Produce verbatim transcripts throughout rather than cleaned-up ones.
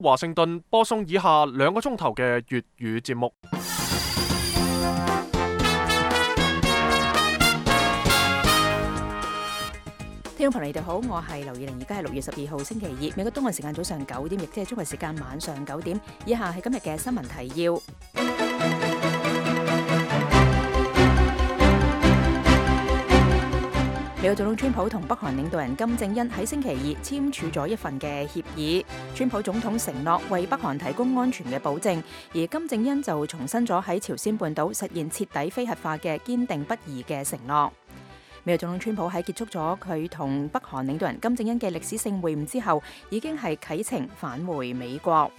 華盛頓播送以下兩個鐘頭嘅粵語節目。 聽眾朋友，你哋好，我係劉以玲，而家係六月十二號星期二，美國東岸時間早上九點，亦即係中國時間晚上九點。以下係今日嘅新聞提要。美國總統川普同北韓領導人金正恩喺星期二簽署咗一份嘅協議，川普總統承諾為北韓提供安全嘅保證，而金正恩就重申咗喺朝鮮半島實現徹底非核化嘅堅定不移嘅承諾。美國總統川普喺結束咗佢同北韓領導人金正恩嘅歷史性會晤之後，已經係啟程返回美國。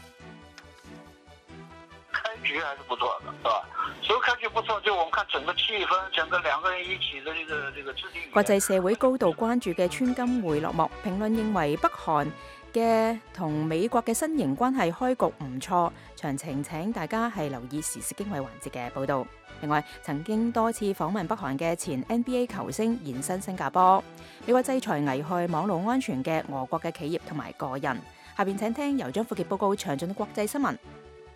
開局還是不錯的，是吧？所以開局不錯，就我們看整個氣氛，整個兩個人一起的這個這個制定。 國際社會高度關注嘅川金會落幕，評論認為北韓嘅同美國嘅新型關係開局唔錯。詳情請大家係留意時事經緯環節嘅報導。另外，曾經多次訪問北韓嘅前 N B A 球星現身新加坡。美國制裁危害網絡安全嘅俄國嘅企業同埋個人。下邊請聽由張富傑報告詳盡嘅國際新聞。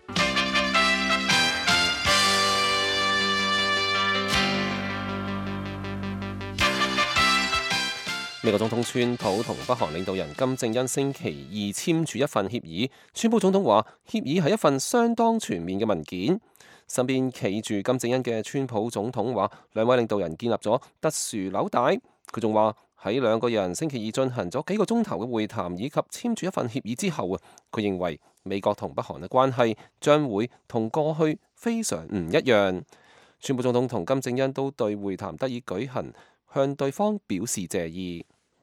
美國總統川普同北韓領導人金正恩星期二簽署一份協議。川普總統話，協議係一份相當全面嘅文件。身邊企住金正恩嘅川普總統話，兩位領導人建立咗特殊紐帶。佢仲話喺兩個人星期二進行咗幾個鐘頭嘅會談以及簽署一份協議之後啊，佢認為美國同北韓嘅關係將會同過去非常唔一樣。川普總統同金正恩都對會談得以舉行向對方表示謝意。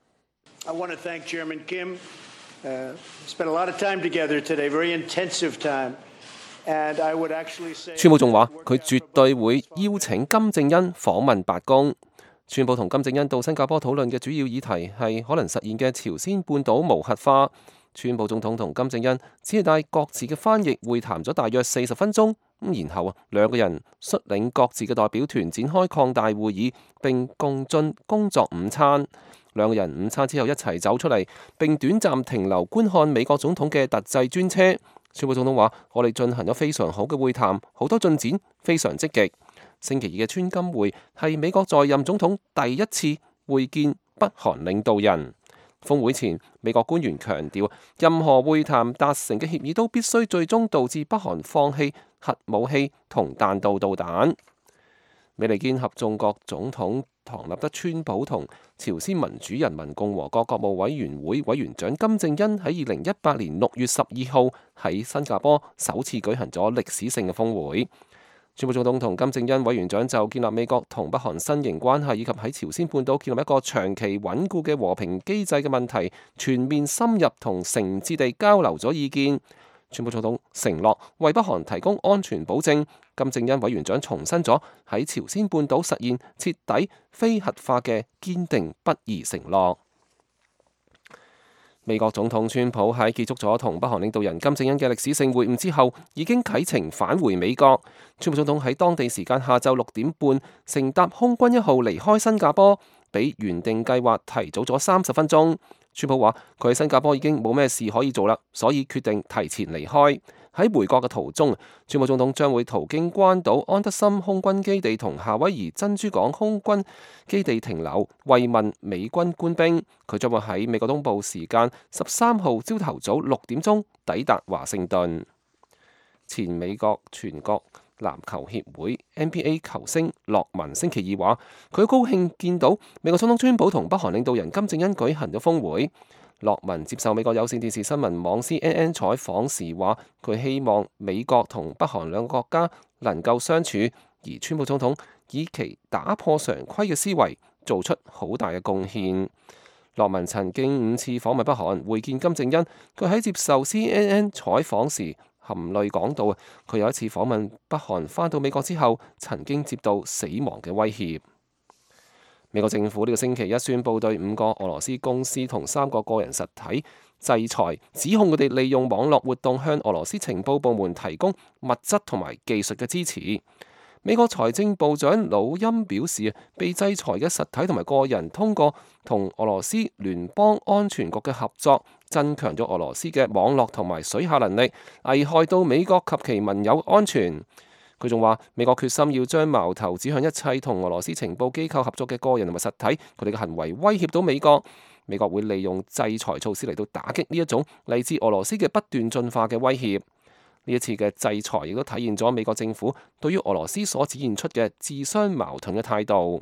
I want to thank Chairman Kim. Uh, spent a lot of time together today, very intensive time. And I would actually say. 川普仲話佢絕對會邀請金正恩訪問白宮。川普同金正恩到新加坡討論嘅主要議題係可能實現嘅朝鮮半島無核化。川普總統同金正恩只係帶各自嘅翻譯會談咗大約四十分鐘，咁然後啊兩個人率領各自嘅代表團展開擴大會議，並共進工作午餐。兩個人午餐之後一齊走出嚟，並短暫停留觀看美國總統嘅特製專車。川普總統話：我哋進行咗非常好嘅會談，好多進展，非常積極。星期二嘅川金會係美國在任總統第一次會見北韓領導人。峰會前，美國官員強調，任何會談達成嘅協議都必須最終導致北韓放棄核武器同彈道導彈。美利堅合眾國總統唐納德川普同朝鮮民主人民共和國國務委員會委員長金正恩喺二零一八年六月十二號喺新加坡首次舉行咗歷史性嘅峰會。川普總統同金正恩委員長就建立美國同北韓新型關係以及喺朝鮮半島建立一個長期穩固嘅和平機制嘅問題，全面深入同誠摯地交流咗意見。川普總統承諾為北韓提供安全保證，金正恩委員長重申咗喺朝鮮半島實現徹底非核化嘅堅定不移承諾。美國總統川普喺結束咗同北韓領導人金正恩嘅歷史性會晤之後，已經啟程返回美國。川普總統喺當地時間下晝六點半乘搭空軍一號離開新加坡，比原定計劃提早咗三十分鐘。川普話佢喺新加坡已經冇咩事可以做啦，所以決定提前離開。喺回國嘅途中，川普總統將會途經關島安德森空軍基地同夏威夷珍珠港空軍基地停留，慰問美軍官兵。佢將會喺美國東部時間十三號朝頭早六點鐘抵達華盛頓。前美國全國籃球協會 N B A 球星洛文星期二話，佢高興見到美國總統川普同北韓領導人金正恩舉行咗峰會。洛文接受美國有線電視新聞網 C N N 採訪時話，佢希望美國同北韓兩個國家能夠相處，而川普總統以其打破常規嘅思維做出好大嘅貢獻。洛文曾經五次訪問北韓會見金正恩，佢喺接受 C N N 採訪時含淚講到，佢有一次訪問北韓返到美國之後，曾經接到死亡嘅威脅。美國政府呢個星期一宣布對五個俄羅斯公司同三個個人實體制裁，指控佢哋利用網絡活動向俄羅斯情報部門提供物質同埋技術嘅支持。 美國財政部長魯欽表示，被制裁嘅實體同埋個人通過同俄羅斯聯邦安全局嘅合作，增強咗俄羅斯嘅網絡同埋水下能力，危害到美國及其盟友安全。佢仲話，美國決心要將矛頭指向一切同俄羅斯情報機構合作嘅個人同埋實體，佢哋嘅行為威脅到美國。美國會利用制裁措施嚟到打擊呢一種嚟自俄羅斯嘅不斷進化嘅威脅。呢一次嘅制裁亦都體現咗美國政府對於俄羅斯所展現出嘅自相矛盾嘅態度。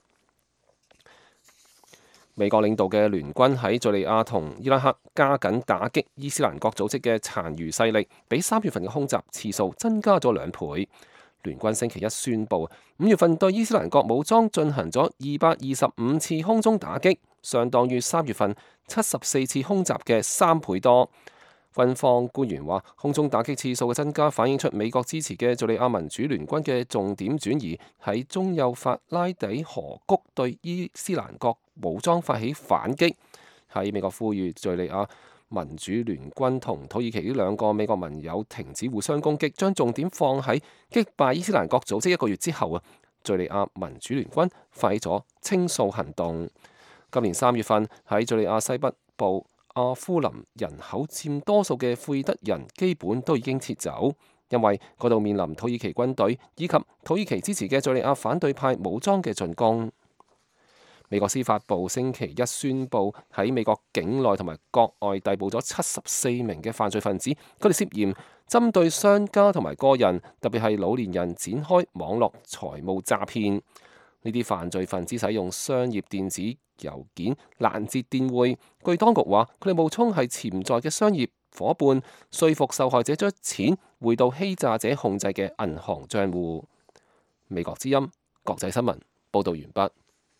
美國領導嘅聯軍喺敘利亞同伊拉克加緊打擊伊斯蘭國組織嘅殘餘勢力，比三月份嘅空襲次數增加咗兩倍。聯軍星期一宣布，五月份對伊斯蘭國武裝進行咗二百二十五次空中打擊，相當於三月份七十四次空襲嘅三倍多。軍方官員話，空中打擊次數嘅增加反映出美國支持嘅敘利亞民主聯軍嘅重點轉移喺中幼發拉底河谷對伊斯蘭國武裝發起反擊。喺美國呼籲敘利亞民主聯軍同土耳其呢兩個美國盟友停止互相攻擊，將重點放喺擊敗伊斯蘭國組織一個月之後啊，敘利亞民主聯軍發起咗清掃行動。今年三月份喺敘利亞西北部阿夫林人口佔多數嘅庫爾德人基本都已經撤走，因為嗰度面臨土耳其軍隊以及土耳其支持嘅敘利亞反對派武裝嘅進攻。美國司法部星期一宣布喺美國境內同埋國外逮捕咗七十四名嘅犯罪分子，佢哋涉嫌針對商家同埋個人，特別係老年人展開網絡財務詐騙。呢啲犯罪分子使用商業電子郵件攔截電匯，據當局話，佢哋冒充係潛在嘅商業伙伴，說服受害者將錢匯到欺詐者控制嘅銀行帳戶。美國之音國際新聞報導完畢。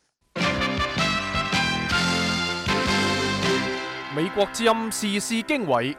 美國之音時事經緯，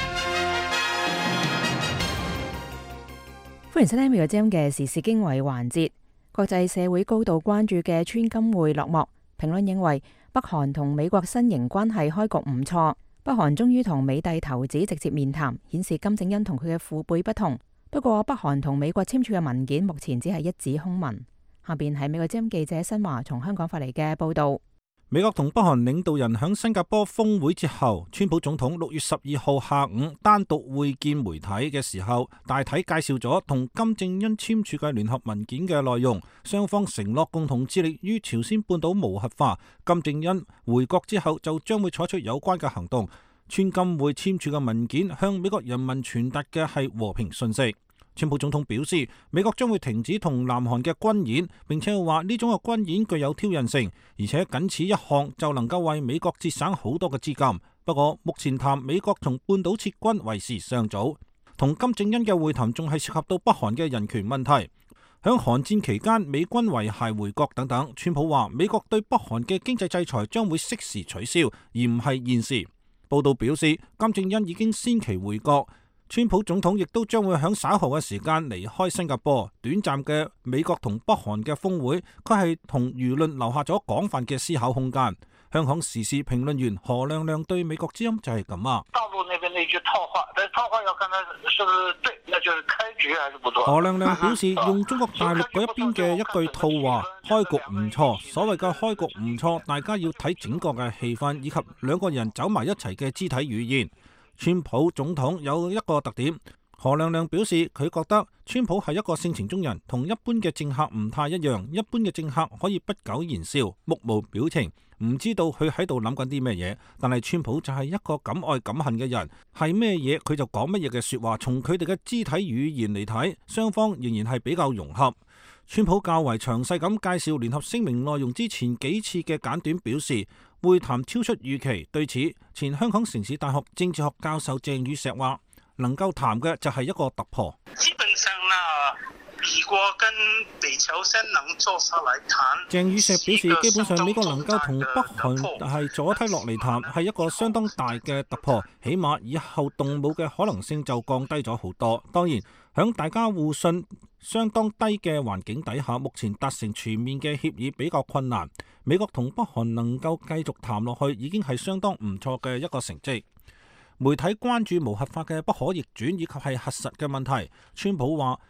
歡迎收聽美國之音嘅時事經緯環節。國際社會高度關注嘅川金會落幕，評論認為北韓同美國新型關係開局唔錯，北韓終於同美帝頭子直接面談，顯示金正恩同佢嘅父輩不同。不過北韓同美國簽署嘅文件目前只係一紙空文。下邊係美國之音記者新華從香港發嚟嘅報道。 美國同北韓領導人喺新加坡峰會之後，川普總統六月十二號下午單獨會見媒體嘅時候，大體介紹咗同金正恩簽署嘅聯合文件嘅內容，雙方承諾共同致力於朝鮮半島無核化。金正恩回國之後就將會採取有關嘅行動。川金會簽署嘅文件向美國人民傳達嘅係和平訊息。川普總統表示，美國將會停止同南韓嘅軍演，並且話呢種嘅軍演具有挑釁性，而且僅此一項就能夠為美國節省好多嘅資金。不過目前談美國從半島撤軍為時尚早。同金正恩嘅會談仲係涉及到北韓嘅人權問題。響韓戰期間，美軍遺骸回國等等。川普話美國對北韓嘅經濟制裁將會適時取消，而唔係現時。報道表示，金正恩已經先期回國。川普總統亦都將會喺稍後嘅時間離開新加坡。短暫嘅美國同北韓嘅峰會，佢係同輿論留下咗廣泛嘅思考空間。香港時事評論員何亮亮對美國之音就係咁啊。 大陸那邊那句套話，但套話要看他是不是對，那就是開局還是不錯。 何亮亮表示，用中國大陸嗰一邊嘅一句套話，開局唔錯。所謂嘅開局唔錯，大家要睇整個嘅氣氛以及兩個人走埋一齊嘅肢體語言。川普總統有一個特點，何亮亮表示佢覺得川普係一個性情中人，同一般嘅政客唔太一樣。一般嘅政客可以不苟言笑，目無表情，唔知道佢喺度諗緊啲咩嘢。但係川普就係一個敢愛敢恨嘅人，係咩嘢佢就講乜嘢嘅說話。從佢哋嘅肢體語言嚟睇，雙方仍然係比較融合。川普較為詳細咁介紹聯合聲明內容之前幾次嘅簡短表示，會談超出預期。對此，前香港城市大學政治學教授鄭宇碩話，能夠談嘅就係一個突破。 基本上呢，美國跟北朝鮮能坐下來談。 鄭宇碩表示，基本上美國能夠同北韓係坐低落嚟談，係一個相當大嘅突破，起碼以後動武嘅可能性就降低咗好多。當然，響大家互信相當低嘅環境底下，目前達成全面嘅協議比較困難。美國同北韓能夠繼續談落去，已經係相當唔錯嘅一個成績。媒體關注無核化嘅不可逆轉以及係核實嘅問題。川普話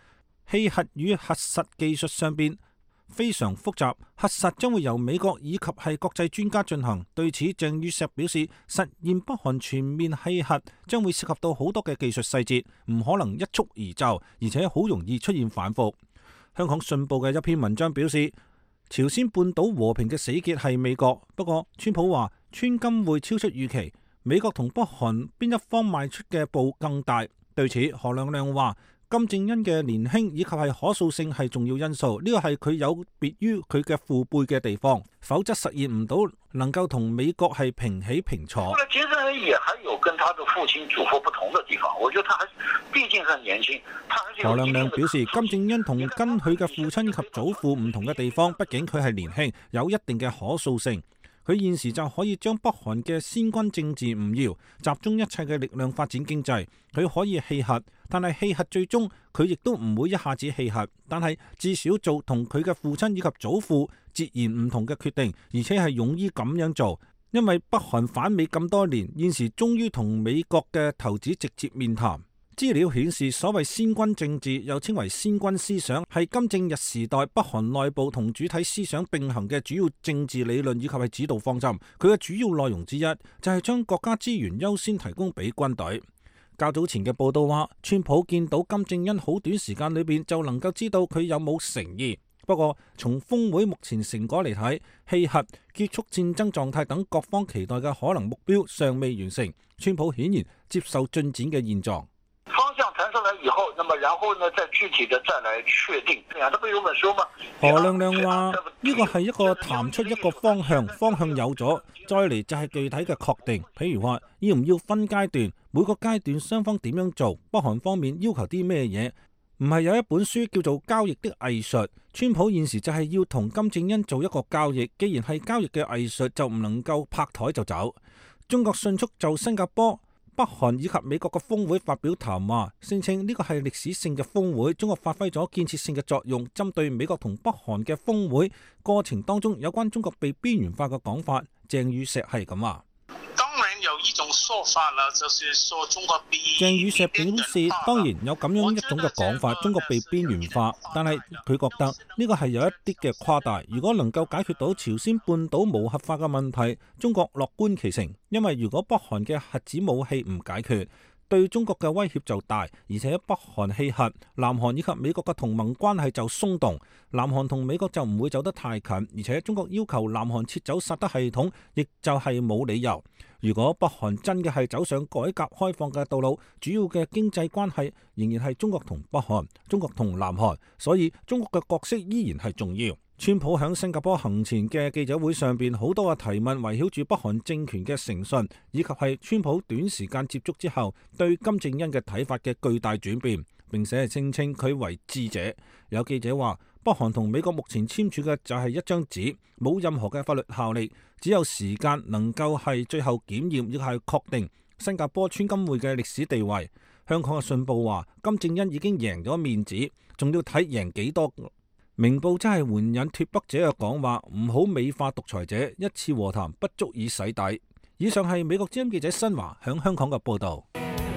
氣核與核實技術上邊非常複雜，核實將會由美國以及係國際專家進行。對此，鄭宇碩表示，實現北韓全面氣核將會涉及到好多嘅技術細節，唔可能一蹴而就，而且好容易出現反覆。香港信報嘅一篇文章表示，朝鮮半島和平嘅死結係美國，不過川普話川金會超出預期，美國同北韓邊一方邁出嘅步更大。對此，何亮亮話，金正恩嘅年輕以及係可塑性係重要因素，呢個係佢有別於佢嘅父輩嘅地方，否則實現唔到能夠同美國係平起平坐。 後來金正恩也還有跟他的父親祖父不同的地方，我覺得他還畢竟很年輕。 何亮亮表示，金正恩同跟佢嘅父親以及祖父唔同嘅地方，畢竟佢係年輕，有一定嘅可塑性。佢現時就可以將北韓嘅先軍政治唔要，集中一切嘅力量發展經濟。佢可以棄核，但係棄核最終佢亦都唔會一下子棄核，但係至少做同佢嘅父親以及祖父截然唔同嘅決定，而且係勇於咁樣做。因為北韓反美咁多年，現時終於同美國嘅頭子直接面談。資料顯示，所謂先軍政治又稱為先軍思想，係金正日時代北韓內部同主體思想並行嘅主要政治理論以及係指導方針。佢嘅主要內容之一就係將國家資源優先提供俾軍隊。較早前嘅報道話，川普見到金正恩好短時間裏邊就能夠知道佢有冇誠意。不過從峰會目前成果嚟睇，棄核、結束戰爭狀態等各方期待嘅可能目標尚未完成。川普顯然接受進展嘅現狀。 方向談出來以後，那麼然後呢，再具體的再來確定。啊，這不有本書嗎？ 何亮亮話呢個係一個談出一個方向，方向有咗，再嚟就係具體嘅確定。譬如話要唔要分階段，每個階段雙方點樣做，北韓方面要求啲咩嘢，唔係有一本書叫做《交易的藝術》。川普現時就係要同金正恩做一個交易，既然係交易嘅藝術，就唔能夠拍台就走。中國迅速就新加坡、北韓以及美國嘅峰會發表談話，聲稱呢個係歷史性嘅峰會，中國發揮咗建設性嘅作用。針對美國同北韓嘅峰會過程當中有關中國被邊緣化嘅講法，鄭宇碩係咁話。 當然有一種說法啦，就是說中國被鄭宇碩表示，當然有咁樣一種嘅講法，中國被邊緣化，但係佢覺得呢個係有一啲嘅誇大。如果能夠解決到朝鮮半島無核化嘅問題，中國樂觀其成。因為如果北韓嘅核子武器唔解決，對中國嘅威脅就大，而且北韓棄核，南韓以及美國嘅同盟關係就鬆動，南韓同美國就唔會走得太近，而且中國要求南韓撤走薩德系統，亦就係冇理由。如果北韓真嘅係走上改革開放嘅道路，主要嘅經濟關係仍然係中國同北韓、中國同南韓，所以中國嘅角色依然係重要。川普喺新加坡行前嘅記者會上邊，好多嘅提問圍繞住北韓政權嘅誠信，以及係川普短時間接觸之後對金正恩嘅睇法嘅巨大轉變，並且係聲稱佢為智者。有記者話，北韓同美國目前簽署嘅就係一張紙，冇任何嘅法律效力，只有時間能夠係最後檢驗，亦係確定新加坡川金會嘅歷史地位。香港嘅信報話，金正恩已經贏咗面子，仲要睇贏幾多。明報真係援引脫北者嘅講話，唔好美化獨裁者，一次和談不足以洗底。以上係美國之音記者新華響香港嘅報道。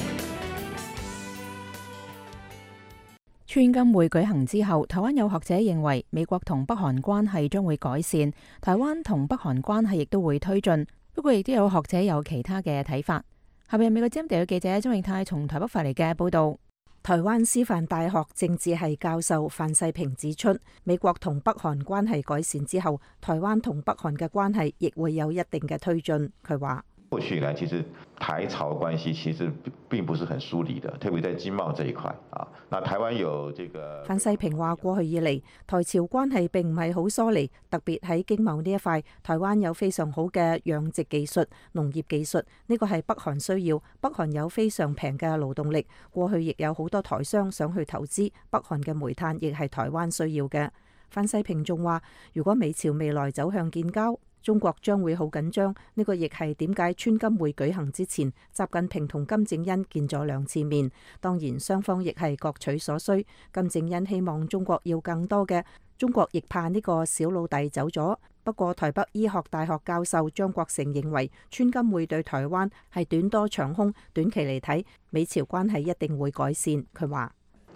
川金會舉行之後，台灣有學者認為美國同北韓關係將會改善，台灣同北韓關係亦都會推進。不過亦都有學者有其他嘅睇法。下邊美國之音地嘅記者張永泰從台北發嚟嘅報道。 台灣師範大學政治系教授范世平指出，美國同北韓關係改善之後，台灣同北韓嘅關係亦會有一定嘅推進。佢話： 過去以來，其實台朝關係其實並不是很疏離的，特別在經貿這一塊啊。那台灣有這個范世平話：過去以嚟，台朝關係並唔係好疏離，特別喺經貿呢一塊，台灣有非常好嘅養殖技術、農業技術，呢個係北韓需要。北韓有非常平嘅勞動力，過去亦有好多台商想去投資，北韓嘅煤炭亦係台灣需要嘅。范世平仲話：如果美朝未來走向建交，中國將會好緊張，呢個亦係點解川金會舉行之前，習近平同金正恩見咗兩次面。當然雙方亦係各取所需。金正恩希望中國要更多嘅，中國亦怕呢個小老弟走咗。不過台北醫學大學教授張國成認為，川金會對台灣係短多長空，短期嚟睇，美朝關係一定會改善。佢話：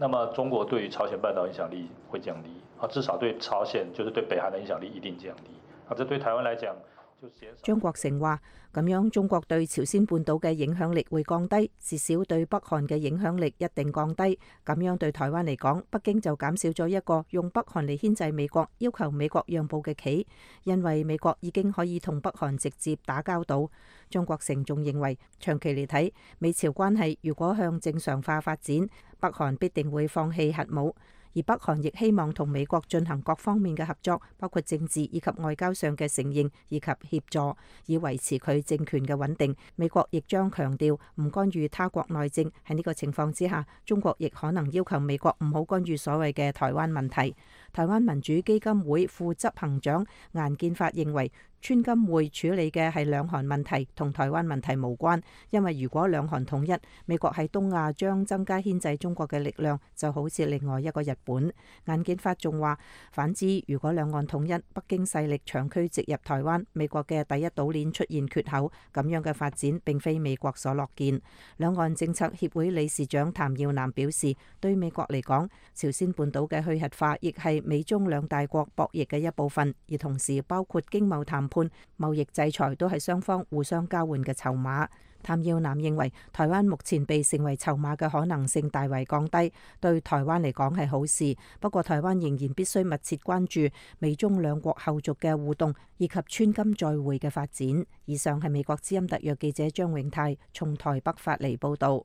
那麼中國對於朝鮮半島影響力會降低，啊，至少對朝鮮就是對北韓的影響力一定降低，啊，這對台灣來講。 張國成話：咁樣中國對朝鮮半島嘅影響力會降低，至少對北韓嘅影響力一定降低。咁樣對台灣嚟講，北京就減少咗一個用北韓嚟牽制美國、要求美國讓步嘅棋，因為美國已經可以同北韓直接打交道。張國成仲認為，長期嚟睇，美朝關係如果向正常化發展，北韓必定會放棄核武。而北韓亦希望同美國進行各方面嘅合作，包括政治以及外交上嘅承認以及協助，以維持佢政權嘅穩定。美國亦將強調唔干預他國內政。喺呢個情況之下，中國亦可能要求美國唔好干預所謂嘅台灣問題。台灣民主基金會副執行長顏建發認為，川金會處理嘅係兩韓問題，同台灣問題無關。因為如果兩韓統一，美國喺東亞將增加牽制中國嘅力量，就好似另外一個日本。顏建發仲話，反之，如果兩岸統一，北京勢力長驅直入台灣，美國嘅第一島鏈出現缺口，咁樣嘅發展並非美國所樂見。兩岸政策協會理事長譚耀南表示，對美國嚟講，朝鮮半島嘅去核化亦係美中兩大國博弈嘅一部分，而同時包括經貿談判、貿易制裁都係雙方互相交換嘅籌碼。譚耀南認為，台灣目前被成為籌碼嘅可能性大為降低，對台灣嚟講係好事。不過，台灣仍然必須密切關注美中兩國後續嘅互動以及川金再會嘅發展。以上係美國之音特約記者張永泰從台北發嚟報導。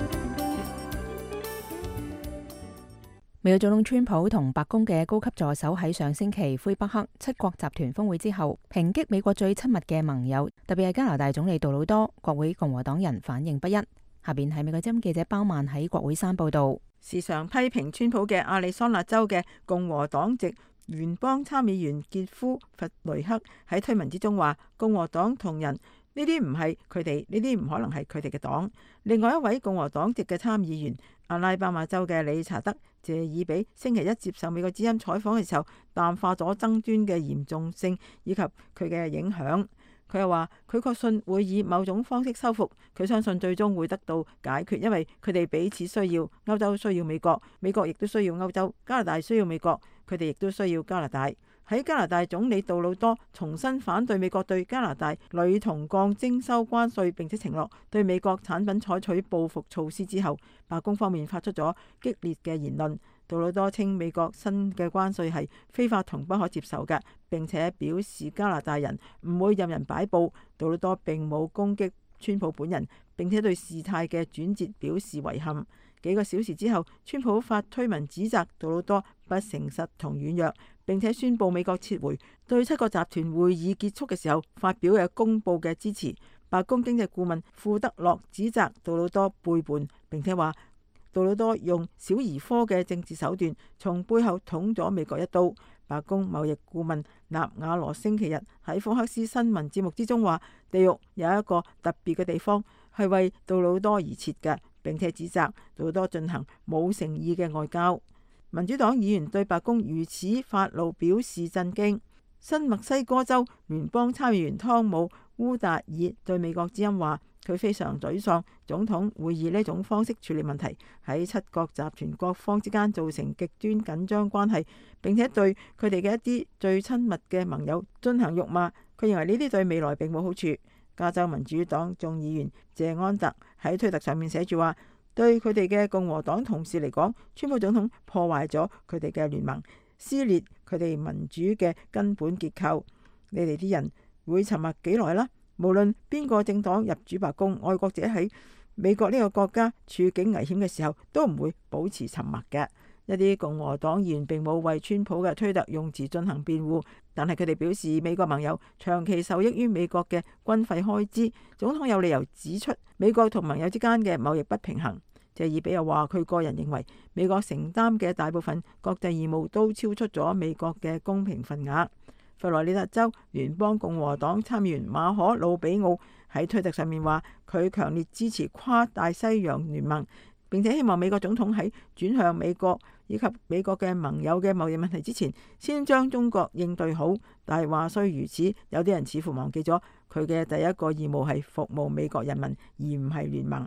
美國總統川普同白宮嘅高級助手喺上星期魁北克七國集團峰會之後，抨擊美國最親密嘅盟友，特別係加拿大總理杜魯多。國會共和黨人反應不一。下邊係美國之音記者包曼喺國會山報道。 時常批評川普嘅亞利桑那州嘅共和黨籍聯邦參議員傑夫弗雷克喺推文之中話：共和黨同人呢啲唔係佢哋，呢啲唔可能係佢哋嘅黨。另外一位共和黨籍嘅參議員阿拉巴馬州嘅理查德謝爾比星期一接受美國之音採訪嘅時候，淡化咗爭端嘅嚴重性以及佢嘅影響。佢又話佢確信會以某種方式收復，佢相信最終會得到解決，因為佢哋彼此需要。歐洲需要美國，美國亦都需要歐洲，加拿大需要美國，佢哋亦都需要加拿大。喺加拿大總理杜魯多重新反對美國對加拿大鋁銅鋼徵收關稅，並且承諾對美國產品採取報復措施之後，白宮方面發出咗激烈嘅言論。杜魯多稱美國新嘅關稅係非法同不可接受嘅，並且表示加拿大人唔會任人擺佈。杜魯多並冇攻擊川普本人，並且對事態嘅轉折表示遺憾。幾個小時之後，川普發推文指責杜魯多不誠實同軟弱，並且宣布美國撤回對七個集團會議結束嘅時候發表嘅公佈嘅支持。白宮經濟顧問庫德洛指責杜魯多背叛，並且話杜魯多用小兒科嘅政治手段從背後捅咗美國一刀。白宮貿易顧問納瓦羅星期日喺福克斯新聞節目之中話：地獄有一個特別嘅地方係為杜魯多而設嘅，並且指責杜魯多進行冇誠意嘅外交。民主黨議員對白宮如此發怒表示震驚。新墨西哥州聯邦參議員湯姆烏達爾對美國之音話：佢非常沮喪，總統會以呢種方式處理問題，喺七國集團各方之間造成極端緊張關係，並且對佢哋嘅一啲最親密嘅盟友進行辱罵。佢認為呢啲對未來並冇好處。加州民主黨眾議員謝安特喺推特上面寫住話：對佢哋嘅共和黨同事嚟講，川普總統破壞咗佢哋嘅聯盟，撕裂佢哋民主嘅根本結構。你哋啲人會沉默幾耐啦？無論邊個政黨入主白宮，愛國者喺美國呢個國家處境危險嘅時候，都唔會保持沉默嘅。一啲共和黨議員並冇為川普嘅推特用詞進行辯護，但係佢哋表示美國盟友長期受益於美國嘅軍費開支，總統有理由指出美國同盟友之間嘅貿易不平衡。謝爾比又話佢個人認為美國承擔嘅大部分國際義務都超出咗美國嘅公平份額。佛羅里達州聯邦共和黨參議員馬可魯比奧喺推特上面話，佢強烈支持跨大西洋聯盟，並且希望美國總統喺轉向美國以及美國嘅盟友嘅貿易問題之前，先將中國應對好。但係話雖如此，有啲人似乎忘記咗佢嘅第一個義務係服務美國人民，而唔係聯盟。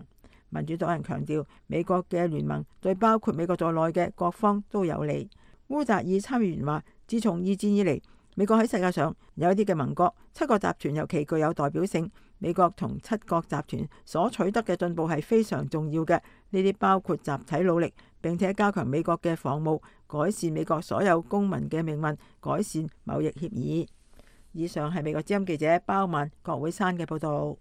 民主黨人強調，美國嘅聯盟對包括美國在內嘅各方都有利。烏扎爾參議員話，自從二戰以嚟，美國喺世界上有一啲嘅盟國，七國集團尤其具有代表性。美國同七國集團所取得嘅進步係非常重要嘅，呢啲包括集體努力，並且加強美國嘅防務，改善美國所有公民嘅命運，改善貿易協議。以上係美國之音記者包曼郭會山嘅報導。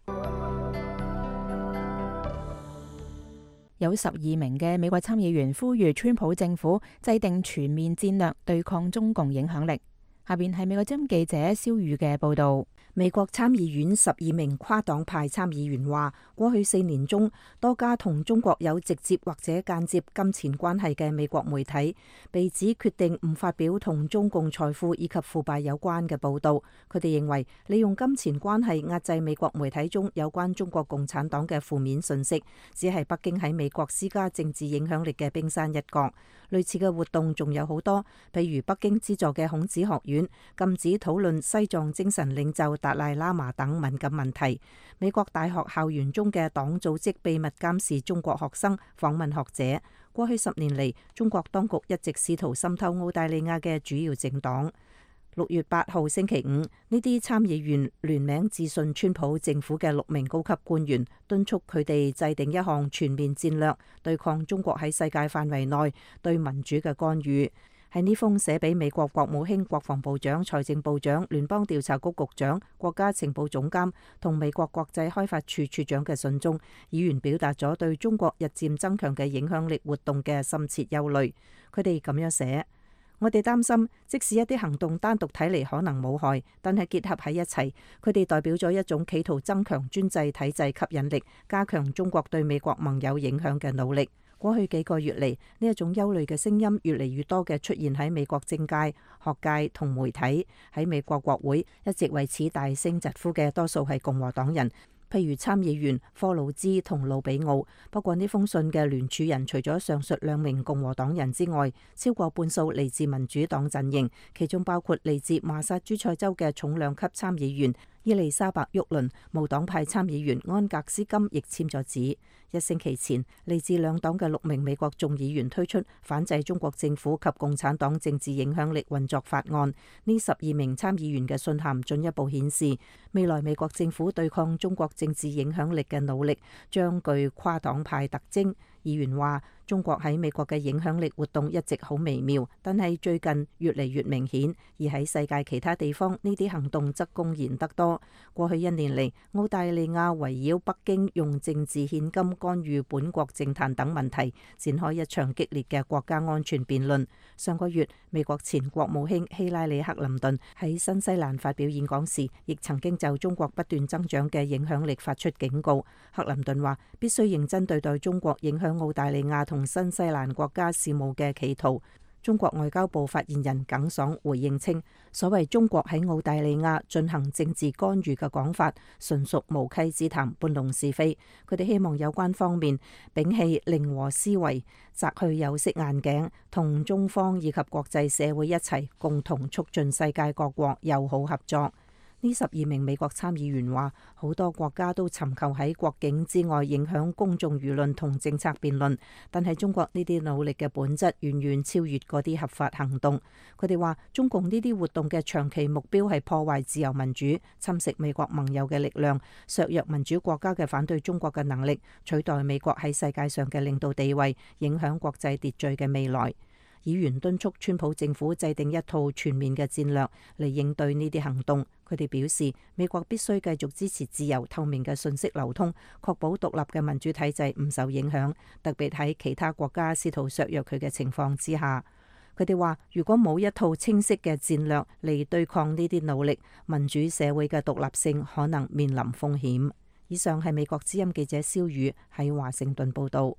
有十二名嘅美國參議員呼籲川普政府制定全面戰略對抗中共影響力。下邊係美國之音記者蕭宇嘅報導。 美國參議院十二名跨黨派參議員話，過去四年中，多家同中國有直接或者間接金錢關係嘅美國媒體被指決定唔發表同中共財富以及腐敗有關嘅報導。佢哋認為利用金錢關係壓制美國媒體中有關中國共產黨嘅負面信息，只係北京喺美國施加政治影響力嘅冰山一角。類似嘅活動仲有好多，譬如北京資助嘅孔子學院禁止討論西藏精神領袖達賴喇嘛等敏感問題。美國大學校園中嘅黨組織秘密監視中國學生、訪問學者。過去十年嚟，中國當局一直試圖滲透澳大利亞嘅主要政黨。六月八號星期五，呢啲參議員聯名致信川普政府嘅六名高級官員，敦促佢哋制定一項全面戰略，對抗中國喺世界範圍內對民主嘅干預。喺呢封寫俾美國國務卿、國防部長、財政部長、聯邦調查局局長、國家情報總監同美國國際開發處處長嘅信中，議員表達咗對中國日漸增強嘅影響力活動嘅深切憂慮。佢哋咁樣寫：我哋擔心，即使一啲行動單獨睇嚟可能冇害，但係結合喺一齊，佢哋代表咗一種企圖增強專制體制吸引力、加強中國對美國盟友影響嘅努力。過去幾個月嚟，呢一種憂慮嘅聲音越嚟越多嘅出現喺美國政界、學界同媒體。喺美國國會一直為此大聲疾呼嘅多數係共和黨人，譬如參議員科魯茲同魯比奧。不過呢封信嘅聯署人除咗上述兩名共和黨人之外，超過半數嚟自民主黨陣營，其中包括嚟自麻薩諸塞州嘅重量級參議員伊麗莎白沃倫。無黨派參議員安格斯金亦簽咗字。一星期前，嚟自兩黨嘅六名美國眾議員推出反制中國政府及共產黨政治影響力運作法案。呢十二名參議員嘅信函進一步顯示，未來美國政府對抗中國政治影響力嘅努力將具跨黨派特徵。議員話，中國喺美國嘅影響力活動一直好微妙，但係最近越嚟越明顯，而喺世界其他地方呢啲行動則公然得多。過去一年嚟，澳大利亞圍繞北京用政治獻金干預本國政壇等問題展開一場激烈嘅國家安全辯論。上個月，美國前國務卿希拉里克林頓喺新西蘭發表演講時，亦曾經就中國不斷增長嘅影響力發出警告。克林頓話，必須認真對待中國影響澳大利亞同新西蘭國家事務嘅企圖。中國外交部發言人耿爽回應稱，所謂中國喺澳大利亞進行政治干預嘅講法，純屬無稽之談，搬弄是非。佢哋希望有關方面摒棄零和思維，摘去有色眼鏡，同中方以及國際社會一齊共同促進世界各國友好合作。呢十二名美國參議員話，好多國家都尋求喺國境之外影響公眾輿論同政策辯論，但係中國呢啲努力嘅本質遠遠超越嗰啲合法行動。佢哋話，中共呢啲活動嘅長期目標係破壞自由民主、侵蝕美國盟友嘅力量、削弱民主國家嘅反對中國嘅能力、取代美國喺世界上嘅領導地位、影響國際秩序嘅未來。議員敦促川普政府制定一套全面嘅戰略嚟應對呢啲行動。佢哋表示，美國必須繼續支持自由透明嘅信息流通，確保獨立嘅民主體制唔受影響，特別喺其他國家試圖削弱佢嘅情況之下。佢哋話，如果冇一套清晰嘅戰略嚟對抗呢啲努力，民主社會嘅獨立性可能面臨風險。以上係美國之音記者蕭宇喺華盛頓報導。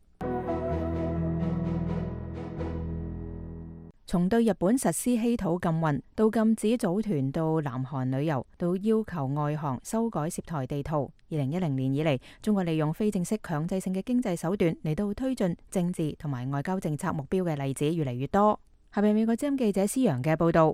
從對日本實施稀土禁運，到禁止組團到南韓旅遊，到要求外航修改涉台地圖，二零一零年以嚟，中國利用非正式強制性嘅經濟手段嚟到推進政治同埋外交政策目標嘅例子越嚟越多。下邊美國之音記者施陽嘅報導。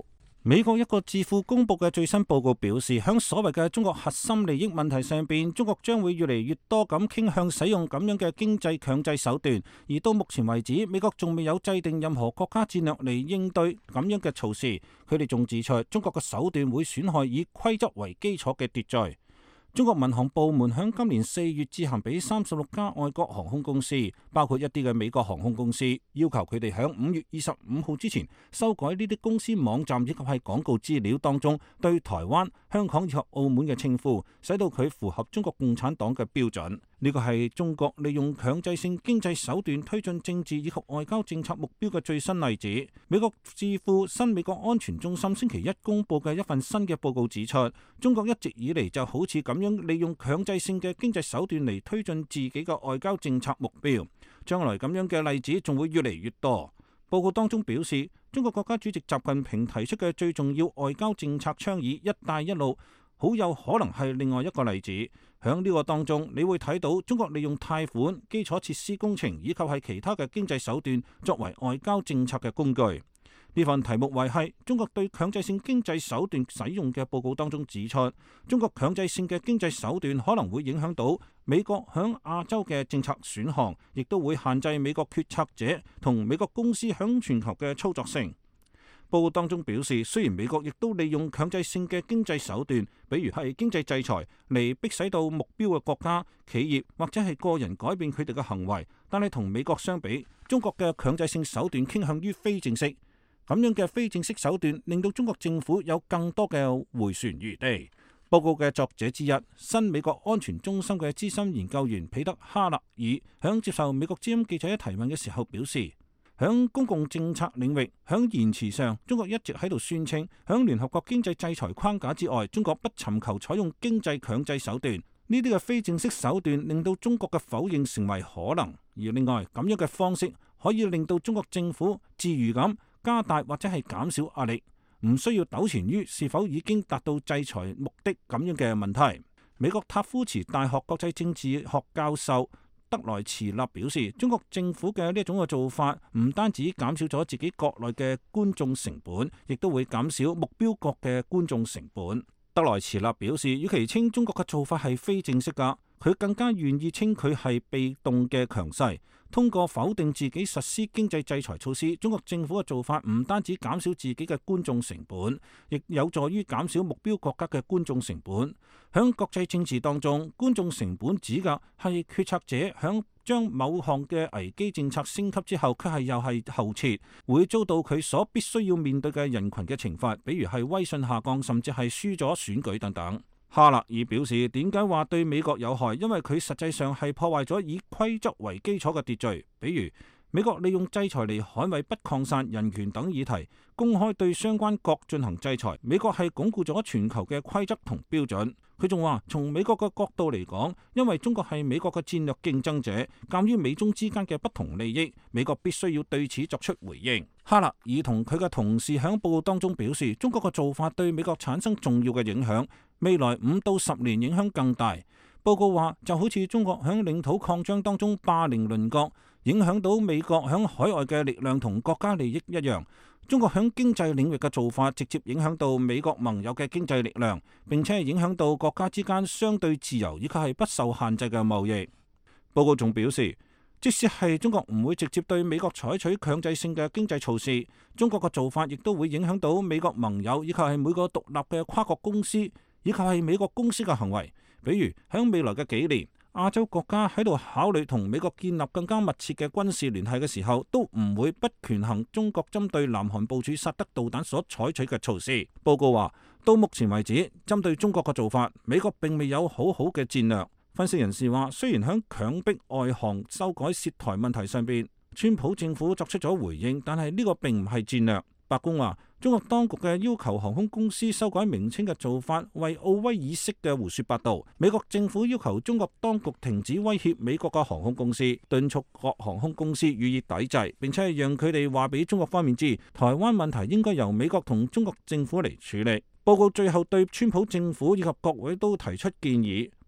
美國一個智庫公佈嘅最新報告表示，喺所謂嘅中國核心利益問題上邊，中國將會越嚟越多咁傾向使用咁樣嘅經濟強制手段，而到目前為止，美國仲未有制定任何國家戰略嚟應對咁樣嘅措施。佢哋仲指出，中國嘅手段會損害以規則為基礎嘅秩序。中國民航部門喺今年四月致函俾三十六家外國航空公司，包括一啲嘅美國航空公司，要求佢哋喺五月二十五號之前修改呢啲公司網站以及係廣告資料當中對台灣、香港以及澳門嘅稱呼，使到佢符合中國共產黨嘅標準。呢個係中國利用強制性經濟手段推進政治以及外交政策目標嘅最新例子。美國智庫新美國安全中心星期一公佈嘅一份新嘅報告指出，中國一直以嚟就好似咁樣利用強制性嘅經濟手段嚟推進自己嘅外交政策目標，將來咁樣嘅例子仲會越嚟越多。報告當中表示，中國國家主席習近平提出嘅最重要外交政策倡議一帶一路，好有可能係另外一個例子。響呢個當中，你會睇到中國利用貸款、基礎設施工程以及係其他嘅經濟手段作為外交政策嘅工具。呢份題目為係中國對強制性經濟手段使用嘅報告當中指出，中國強制性嘅經濟手段可能會影響到美國響亞洲嘅政策選項，亦都會限制美國決策者同美國公司響全球嘅操作性。報告當中表示，雖然美國亦都利用強制性嘅經濟手段，比如係經濟制裁嚟迫使到目標嘅國家、企業或者係個人改變佢哋嘅行為，但係同美國相比，中國嘅強制性手段傾向於非正式。咁樣嘅非正式手段令到中國政府有更多嘅迴旋餘地。報告嘅作者之一，新美國安全中心嘅資深研究員彼得哈勒爾響接受美國之音記者一提問嘅時候表示，響公共政策領域，響言辭上，中國一直喺度宣稱，響聯合國經濟制裁框架之外，中國不尋求採用經濟強制手段。呢啲嘅非正式手段令到中國嘅否認成為可能，而另外咁樣嘅方式可以令到中國政府自如咁加大或者係減少壓力，唔需要糾纏於是否已經達到制裁目的咁樣嘅問題。美國塔夫茨大學國際政治學教授德萊茨納表示，中國政府嘅呢一種嘅做法唔單止減少咗自己國內嘅觀眾成本，亦都會減少目標國嘅觀眾成本。德萊茨納表示，與其稱中國嘅做法係非正式㗎，佢更加願意稱佢係被動嘅強勢。通過否定自己實施經濟制裁措施，中國政府嘅做法唔單止減少自己嘅觀眾成本，亦有助於減少目標國家嘅觀眾成本。響國際政治當中，觀眾成本指嘅係決策者響將某項嘅危機政策升級之後，佢係又係後撤，會遭到佢所必須要面對嘅人群嘅懲罰，比如係威信下降，甚至係輸咗選舉等等。哈勒爾表示，點解話對美國有害？因為佢實際上係破壞咗以規則為基礎嘅秩序，比如美國利用制裁嚟捍衛不擴散、人權等議題，公開對相關國進行制裁。美國係鞏固咗全球嘅規則同標準。佢仲話，從美國嘅角度嚟講，因為中國係美國嘅戰略競爭者，鑑於美中之間嘅不同利益，美國必須要對此作出回應。哈勒爾同佢嘅同事喺報告當中表示，中國嘅做法對美國產生重要嘅影響，未來五到十年影響更大。報告話，就好似中國喺領土擴張當中霸凌鄰國，影響到美國喺海外嘅力量同國家利益一樣，中國喺經濟領域嘅做法直接影響到美國盟友嘅經濟力量，並且係影響到國家之間相對自由以及係不受限制嘅貿易。報告仲表示，即使係中國唔會直接對美國採取強制性嘅經濟措施，中國嘅做法亦都會影響到美國盟友以及係每個獨立嘅跨國公司以及係美國公司嘅行為。比如喺未來嘅幾年，亞洲國家喺度考慮同美國建立更加密切嘅軍事聯繫嘅時候，都唔會不權衡中國針對南韓部署薩德導彈所採取嘅措施。報告話，到目前為止，針對中國嘅做法，美國並未有好好嘅戰略。分析人士話，雖然喺強迫外航修改涉台問題上邊，川普政府作出咗回應，但係呢個並唔係戰略。白宮話，中國當局嘅要求航空公司修改名稱嘅做法，為奧威爾式嘅胡說八道。美國政府要求中國當局停止威脅美國嘅航空公司，敦促各航空公司予以抵制，並且係讓佢哋話俾中國方面知，台灣問題應該由美國同中國政府嚟處理。報告最後對川普政府以及國會都提出建議，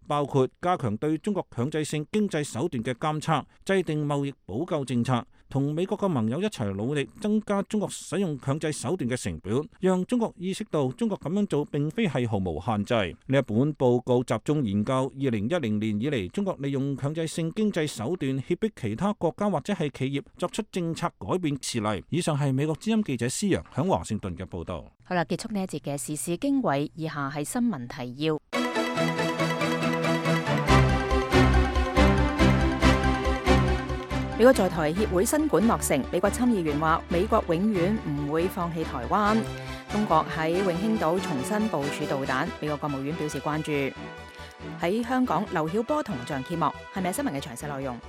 包括加強對中國強制性經濟手段嘅監測，制定貿易補救政策，同美國嘅盟友一齊努力增加中國使用強制手段嘅成本，讓中國意識到中國咁樣做並非係毫無限制。呢一本報告集中研究二零一零年以嚟中國利用強制性經濟手段脅迫其他國家或者係企業作出政策改變事例。以上係美國之音記者施洋響華盛頓嘅報道。 好啦，結束呢一節嘅時事經緯，以下係新聞提要。美國在台協會新館落成，美國參議員話美國永遠唔會放棄台灣。中國喺永興島重新部署導彈，美國國務院表示關注。喺香港，劉曉波銅像揭幕，係咪新聞嘅詳細內容？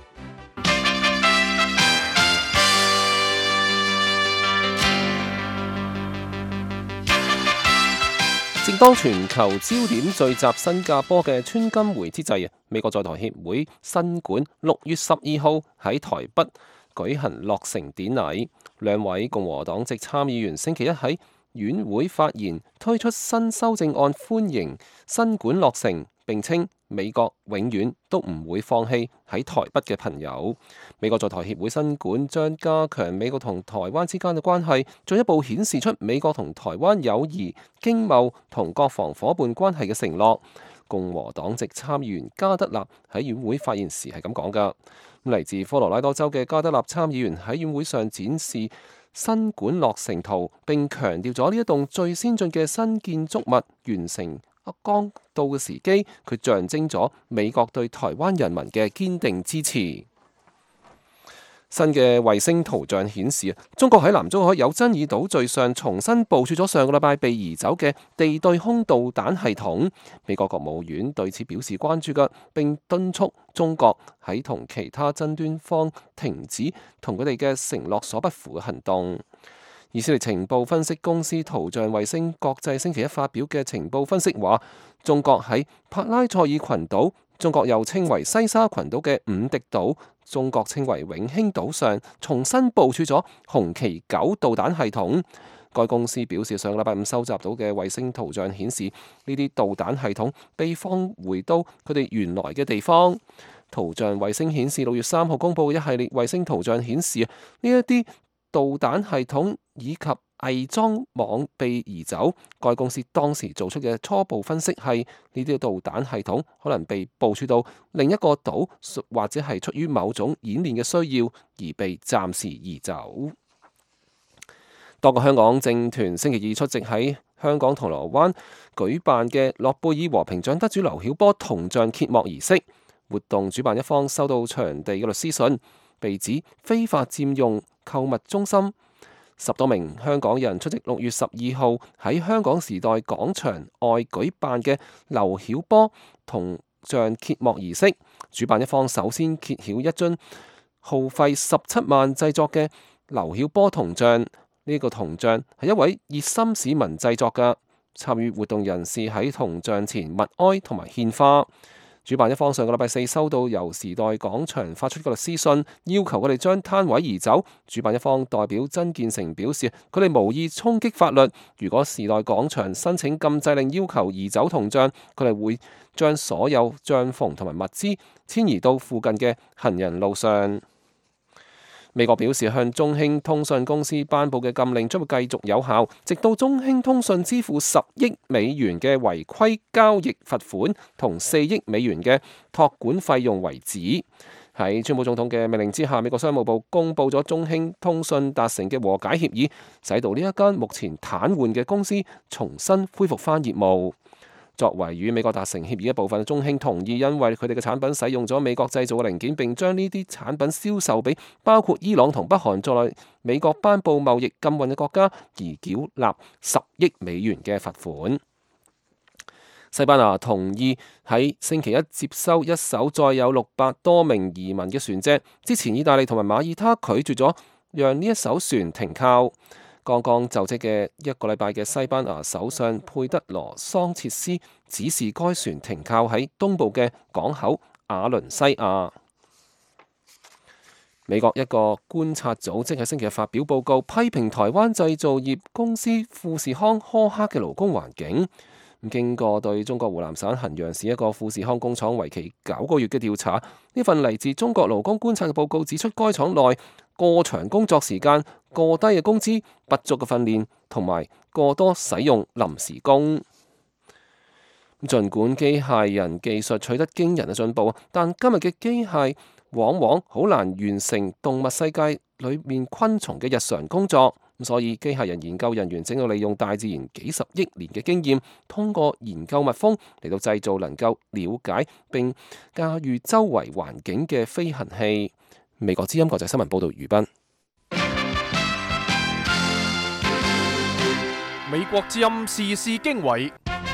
正當全球焦點聚集新加坡嘅川金會之際，美國在台協會新館六月十二號喺台北舉行落成典禮。兩位共和黨籍參議員星期一喺院會發言，推出新修正案，歡迎新館落成，並稱美國永遠都唔會放棄喺台北嘅朋友。美國在台協會新館將加強美國同台灣之間嘅關係，進一步顯示出美國同台灣友誼、經貿同國防夥伴關係嘅承諾。共和黨籍參議員加德納喺院會發言時係咁講㗎。嚟自科羅拉多州嘅加德納參議員喺院會上展示新館落成圖，並強調咗呢一棟最先進嘅新建築物完成剛到嘅時機，佢象徵咗美國對台灣人民嘅堅定支持。新嘅衛星圖像顯示，中國喺南中海有爭議島嶼上重新部署咗上個禮拜被移走嘅地對空導彈系統。美國國務院對此表示關注㗎，並敦促中國喺同其他爭端方停止同佢哋嘅承諾所不符嘅行動。以色列情報分析公司圖像衛星國際星期一發表嘅情報分析話，中國喺帕拉塞爾群島，中國又稱為西沙群島嘅五敵島，中國稱為永興島上重新部署咗紅旗九導彈系統。該公司表示，上個禮拜五收集到嘅衛星圖像顯示，呢啲導彈系統被放回到佢哋原來嘅地方。圖像衛星顯示，六月三號公佈嘅一系列衛星圖像顯示，呢一啲導彈系統以及偽裝網被移走。該公司當時做出嘅初步分析係，呢啲導彈系統可能被部署到另一個島，或者係出於某種演練嘅需要而被暫時移走。多個香港政團星期二出席喺香港銅鑼灣舉辦嘅諾貝爾和平獎得主劉曉波銅像揭幕儀式。活動主辦一方收到場地嘅律師信，被指非法佔用購物中心。十多名香港人出席六月十二號喺香港時代廣場外舉辦嘅劉曉波銅像揭幕儀式。主辦一方首先揭曉一樽耗費十七萬製作嘅劉曉波銅像。呢、這個銅像係一位熱心市民製作嘅。參與活動人士喺銅像前默哀同埋獻花。主辦一方上個禮拜四收到由時代廣場發出嘅律師信，要求佢哋將攤位移走。主辦一方代表曾建成表示，佢哋無意衝擊法律。如果時代廣場申請禁制令要求移走銅像，佢哋會將所有帳篷同埋物資遷移到附近嘅行人路上。美國表示，向中興通訊公司頒布嘅禁令將會繼續有效，直到中興通訊支付十億美元嘅違規交易罰款同四億美元嘅託管費用為止。喺川普總統嘅命令之下，美國商務部公布咗中興通訊達成嘅和解協議，使到呢一間目前癱瘓嘅公司重新恢復返業務。作為與美國達成協議一部分，中興同意因為佢哋嘅產品使用咗美國製造嘅零件，並將呢啲產品銷售俾包括伊朗同北韓在內美國頒布貿易禁運嘅國家，而繳納十億美元嘅罰款。西班牙同意喺星期一接收一艘載有六百多名移民嘅船隻，之前意大利同埋馬耳他拒絕咗讓呢一艘船停靠。剛剛就職嘅一個禮拜嘅西班牙首相佩德羅桑切斯指示該船停靠喺東部嘅港口瓦倫西亞。美國一個觀察組織喺星期日發表報告，批評台灣製造業公司富士康苛刻嘅勞工環境。 咁經過對中國湖南省衡陽市一個富士康工廠為期九個月嘅調查，呢份嚟自中國勞工觀察嘅報告指出，該廠內過長工作時間、過低嘅工資、不足嘅訓練同埋過多使用臨時工。儘管機械人技術取得驚人嘅進步，但今日嘅機械往往好難完成動物世界裏面昆蟲嘅日常工作。所以機械人研究人員正要利用大自然幾十億年嘅經驗，通過研究蜜蜂嚟到製造能夠了解並駕馭周圍環境嘅飛行器。美國之音國際新聞報導，余斌。 美國之音時事經緯，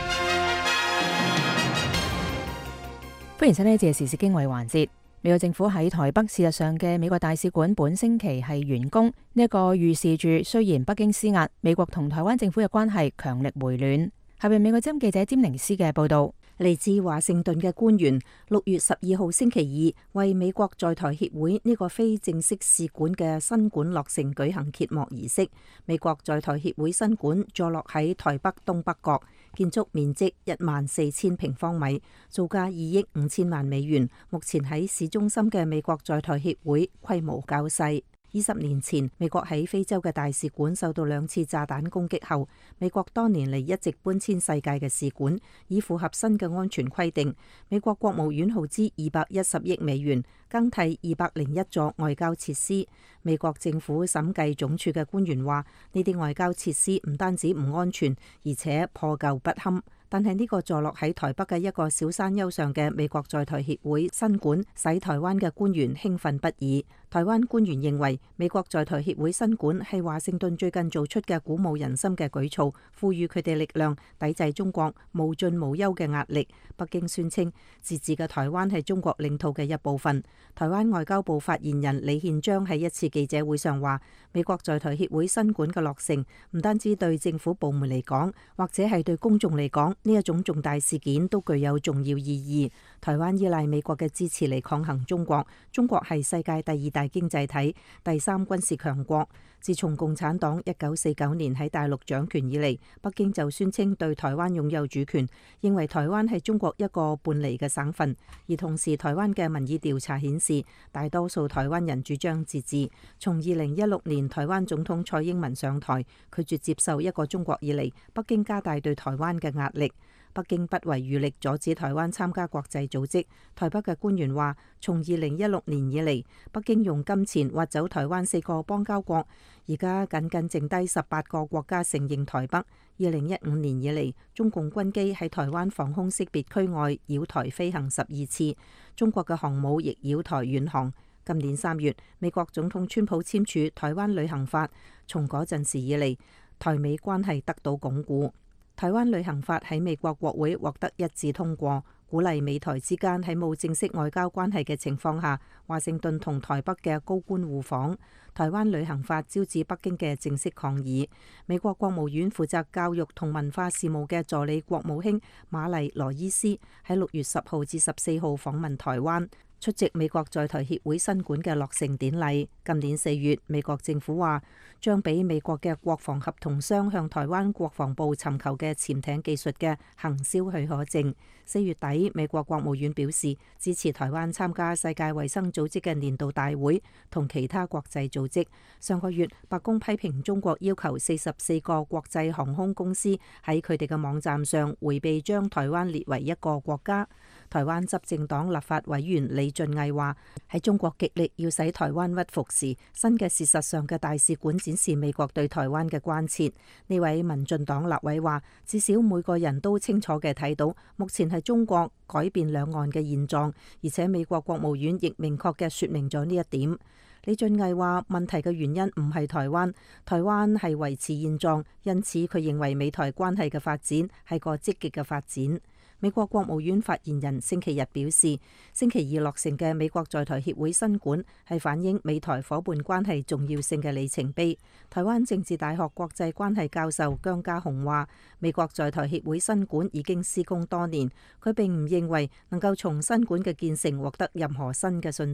歡迎收聽呢節時事經緯環節。美國政府喺台北事實上嘅美國大使館本星期係完工，呢一個預示住雖然北京施壓，美國同台灣政府嘅關係強力回暖。下邊美國之音記者詹寧斯嘅報道。 嚟自華盛頓嘅官員六月十二號星期二為美國在台協會呢個非正式使館嘅新館落成舉行揭幕儀式。美國在台協會新館坐落喺台北東北角，建築面積一萬四千平方米，造價二億五千萬美元。目前喺市中心嘅美國在台協會規模較細。二十年前，美國喺非洲嘅大使館受到兩次炸彈攻擊後，美國多年嚟一直搬遷世界嘅使館，以符合新嘅安全規定。美國國務院耗資二百一十億美元更替二百零一座外交設施。美國政府審計總署嘅官員話：呢啲外交設施唔單止唔安全，而且破舊不堪。但係呢個坐落喺台北嘅一個小山丘上嘅美國在台協會新館，使台灣嘅官員興奮不已。台灣官員認為，美國在台協會新館係華盛頓最近做出嘅鼓舞人心嘅舉措，賦予佢哋力量，抵制中國無盡無休嘅壓力。北京宣稱，自治嘅台灣係中國領土嘅一部分。台灣外交部發言人李憲章喺一次記者會上話，美國在台協會新館嘅落成，唔單止對政府部門嚟講，或者係對公眾嚟講，呢一種重大事件都具有重要意義。台灣依賴美國嘅支持嚟抗衡中國，中國係世界第二大經濟體、第三軍事強國。自從共產黨一九四九年喺大陸掌權以嚟，北京就宣稱對台灣擁有主權，認為台灣係中國一個叛離嘅省份。而同時，台灣嘅民意調查顯示，大多數台灣人主張自治。從二零一六年台灣總統蔡英文上台，拒絕接受一個中國以嚟，北京加大對台灣嘅壓力。北京不遺餘力阻止台灣參加國際組織。台北嘅官員話，從二零一六年以嚟，北京用金錢挖走台灣四個邦交國，而家僅僅剩低十八個國家承認台北。二零一五年以嚟，中共軍機喺台灣防空識別區外繞台飛行十二次，中國嘅航母亦繞台遠航。今年三月，美國總統川普簽署台灣旅行法，從嗰陣時以嚟，台美關係得到鞏固。台灣旅行法喺美國國會獲得一致通過，鼓勵美台之間喺冇正式外交關係嘅情況下，華盛頓同台北嘅高官互訪。台灣旅行法招致北京嘅正式抗議。美國國務院負責教育同文化事務嘅助理國務卿瑪麗羅伊斯喺六月十號至十四號訪問台灣，出席美國在台協會新館嘅落成典禮。今年四月，美國政府話將俾美國嘅國防合同商向台灣國防部尋求嘅潛艇技術嘅行銷許可證。四月底，美國國務院表示支持台灣參加世界衛生組織嘅年度大會同其他國際組織。上個月，白宮批評中國要求四十四個國際航空公司喺佢哋嘅網站上迴避將台灣列為一個國家。台灣執政黨立法委員李俊毅話：喺中國極力要使台灣屈服時，新嘅事實上嘅大使館展示美國對台灣嘅關切。呢位民進黨立委話：至少每個人都清楚嘅睇到，目前係中國改變兩岸嘅現狀，而且美國國務院亦明確嘅說明咗呢一點。李俊毅話：問題嘅原因唔係台灣，台灣係維持現狀，因此佢認為美台關係嘅發展係個積極嘅發展。美國國務院發言人星期日表示，星期二落成嘅美國在台協會新館係反映美台夥伴關係重要性嘅里程碑。台灣政治大學國際關係教授姜家雄話：美國在台協會新館已經施工多年，佢並唔認為能夠從新館嘅建成獲得任何新嘅信息。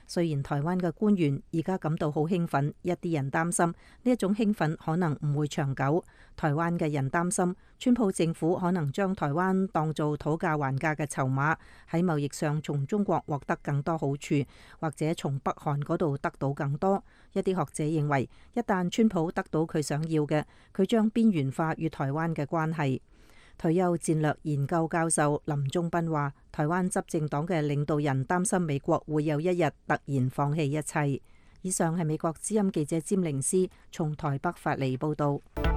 雖然台灣嘅官員而家感到好興奮，一啲人擔心呢一種興奮可能唔會長久。台灣嘅人擔心川普政府可能將台灣當做討價還價嘅籌碼，喺貿易上從中國獲得更多好處，或者從北韓嗰度得到更多。一啲學者認為，一旦川普得到佢想要嘅，佢將邊緣化與台灣嘅關係。退休戰略研究教授林忠斌話，台灣執政黨嘅領導人擔心美國會有一日突然放棄一切。以上係美國之音記者詹玲斯從台北發嚟報道。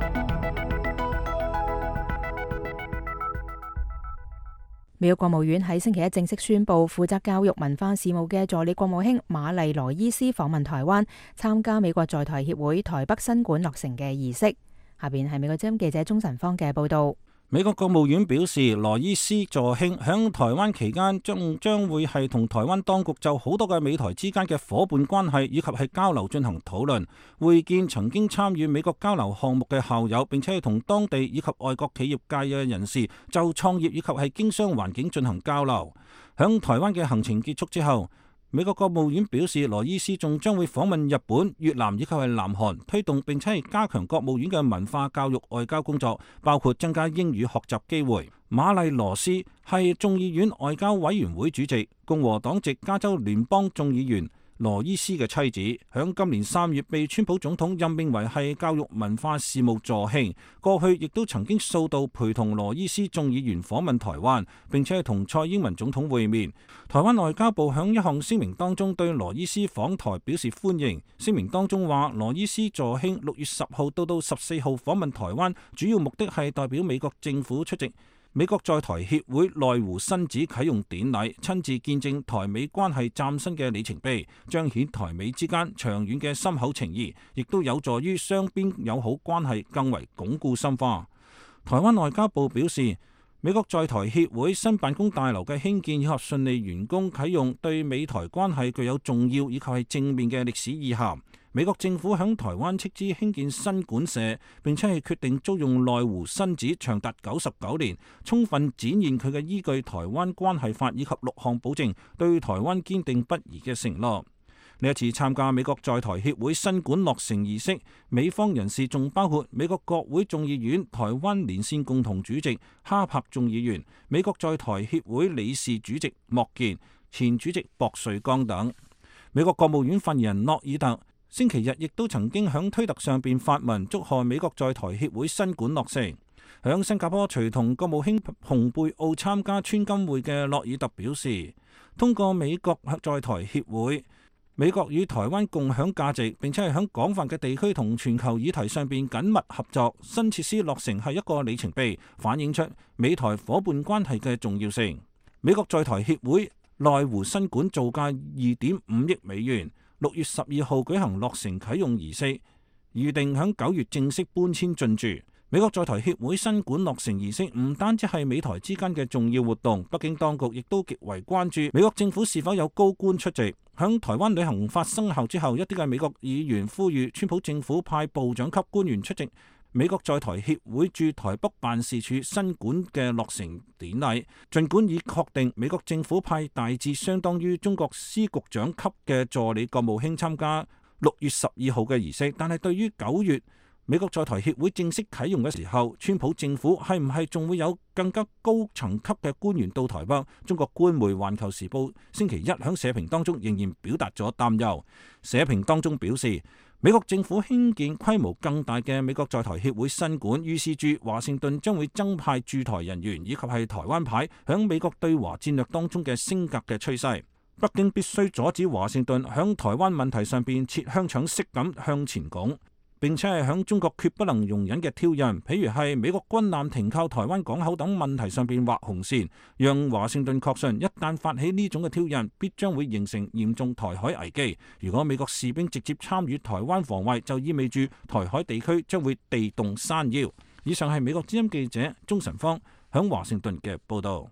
美國國務院喺星期一正式宣布，負責教育文化事務嘅助理國務卿瑪麗羅伊斯訪問台灣，參加美國在台協會台北新館落成嘅儀式。下邊係美國之音記者鍾晨芳嘅報道。 美國國務院表示，羅伊斯助卿響台灣期間將將會係同台灣當局就好多嘅美台之間嘅伙伴關係以及係交流進行討論，會見曾經參與美國交流項目嘅校友，並且係同當地以及外國企業界嘅人士就創業以及係經商環境進行交流。響台灣嘅行程結束之後，美國國務院表示，羅伊斯仲將會訪問日本、越南以及係南韓，推動並且係加強國務院嘅文化教育外交工作，包括增加英語學習機會。瑪麗羅斯係眾議院外交委員會主席，共和黨籍加州聯邦眾議員羅伊斯嘅妻子，響今年三月被川普總統任命為係教育文化事務助卿。過去亦都曾經數度陪同羅伊斯眾議員訪問台灣，並且係同蔡英文總統會面。台灣外交部響一項聲明當中對羅伊斯訪台表示歡迎。聲明當中話，羅伊斯助卿六月十號到到十四號訪問台灣，主要目的係代表美國政府出席美國在台協會內湖新址啟用典禮，親自見證台美關係嶄新嘅里程碑，彰顯台美之間長遠嘅深厚情誼，亦都有助於雙邊友好關係更為鞏固深化。台灣外交部表示，美國在台協會新辦公大樓嘅興建以及順利完工啟用，對美台關係具有重要以及係正面嘅歷史意涵。美國政府響台灣斥資興建新館舍，並且係決定租用內湖新址長達九十九年，充分展現佢嘅依據台灣關係法以及六項保證，對台灣堅定不移嘅承諾。呢一次參加美國在台協會新館落成儀式，美方人士仲包括美國國會眾議院台灣連線共同主席哈柏眾議員、美國在台協會理事主席莫健、前主席薄瑞剛等。美國國務院發言人諾爾特星期日亦都曾經響推特上邊發文祝賀美國在台協會新館落成。響新加坡隨同國務卿蓬佩奧參加川金會嘅諾爾特表示，通過美國在台協會，美國與台灣共享價值，並且係響廣泛嘅地區同全球議題上邊緊密合作。新設施落成係一個里程碑，反映出美台伙伴關係嘅重要性。美國在台協會內湖新館造價二點五億美元，六月十二號舉行落成啟用儀式，預定響九月正式搬遷進駐。美國在台協會新館落成儀式唔單止係美台之間嘅重要活動，北京當局亦都極為關注美國政府是否有高官出席。響台灣旅行法生效之後，一啲嘅美國議員呼籲川普政府派部長級官員出席美國在台協會駐台北辦事處新館嘅落成典禮。儘管已確定美國政府派大致相當於中國司局長級嘅助理國務卿參加六月十二號嘅儀式，但係對於九月美國在台協會正式啟用嘅時候，川普政府係唔係仲會有更加高層級嘅官員到台北？中國官媒《環球時報》星期一響社評當中仍然表達咗擔憂。社評當中表示，美國政府興建規模更大嘅美國在台協會新館，預示住華盛頓將會增派駐台人員以及係台灣牌響美國對華戰略當中嘅升格嘅趨勢。北京必須阻止華盛頓響台灣問題上邊切香腸式咁向前拱，並且係響中國決不能容忍嘅挑釁，譬如係美國軍艦停靠台灣港口等問題上邊畫紅線，讓華盛頓確信一旦發起呢種嘅挑釁，必將會形成嚴重台海危機。如果美國士兵直接參與台灣防衛，就意味住台海地區將會地動山搖。以上係美國之音記者鍾晨芳響華盛頓嘅報道。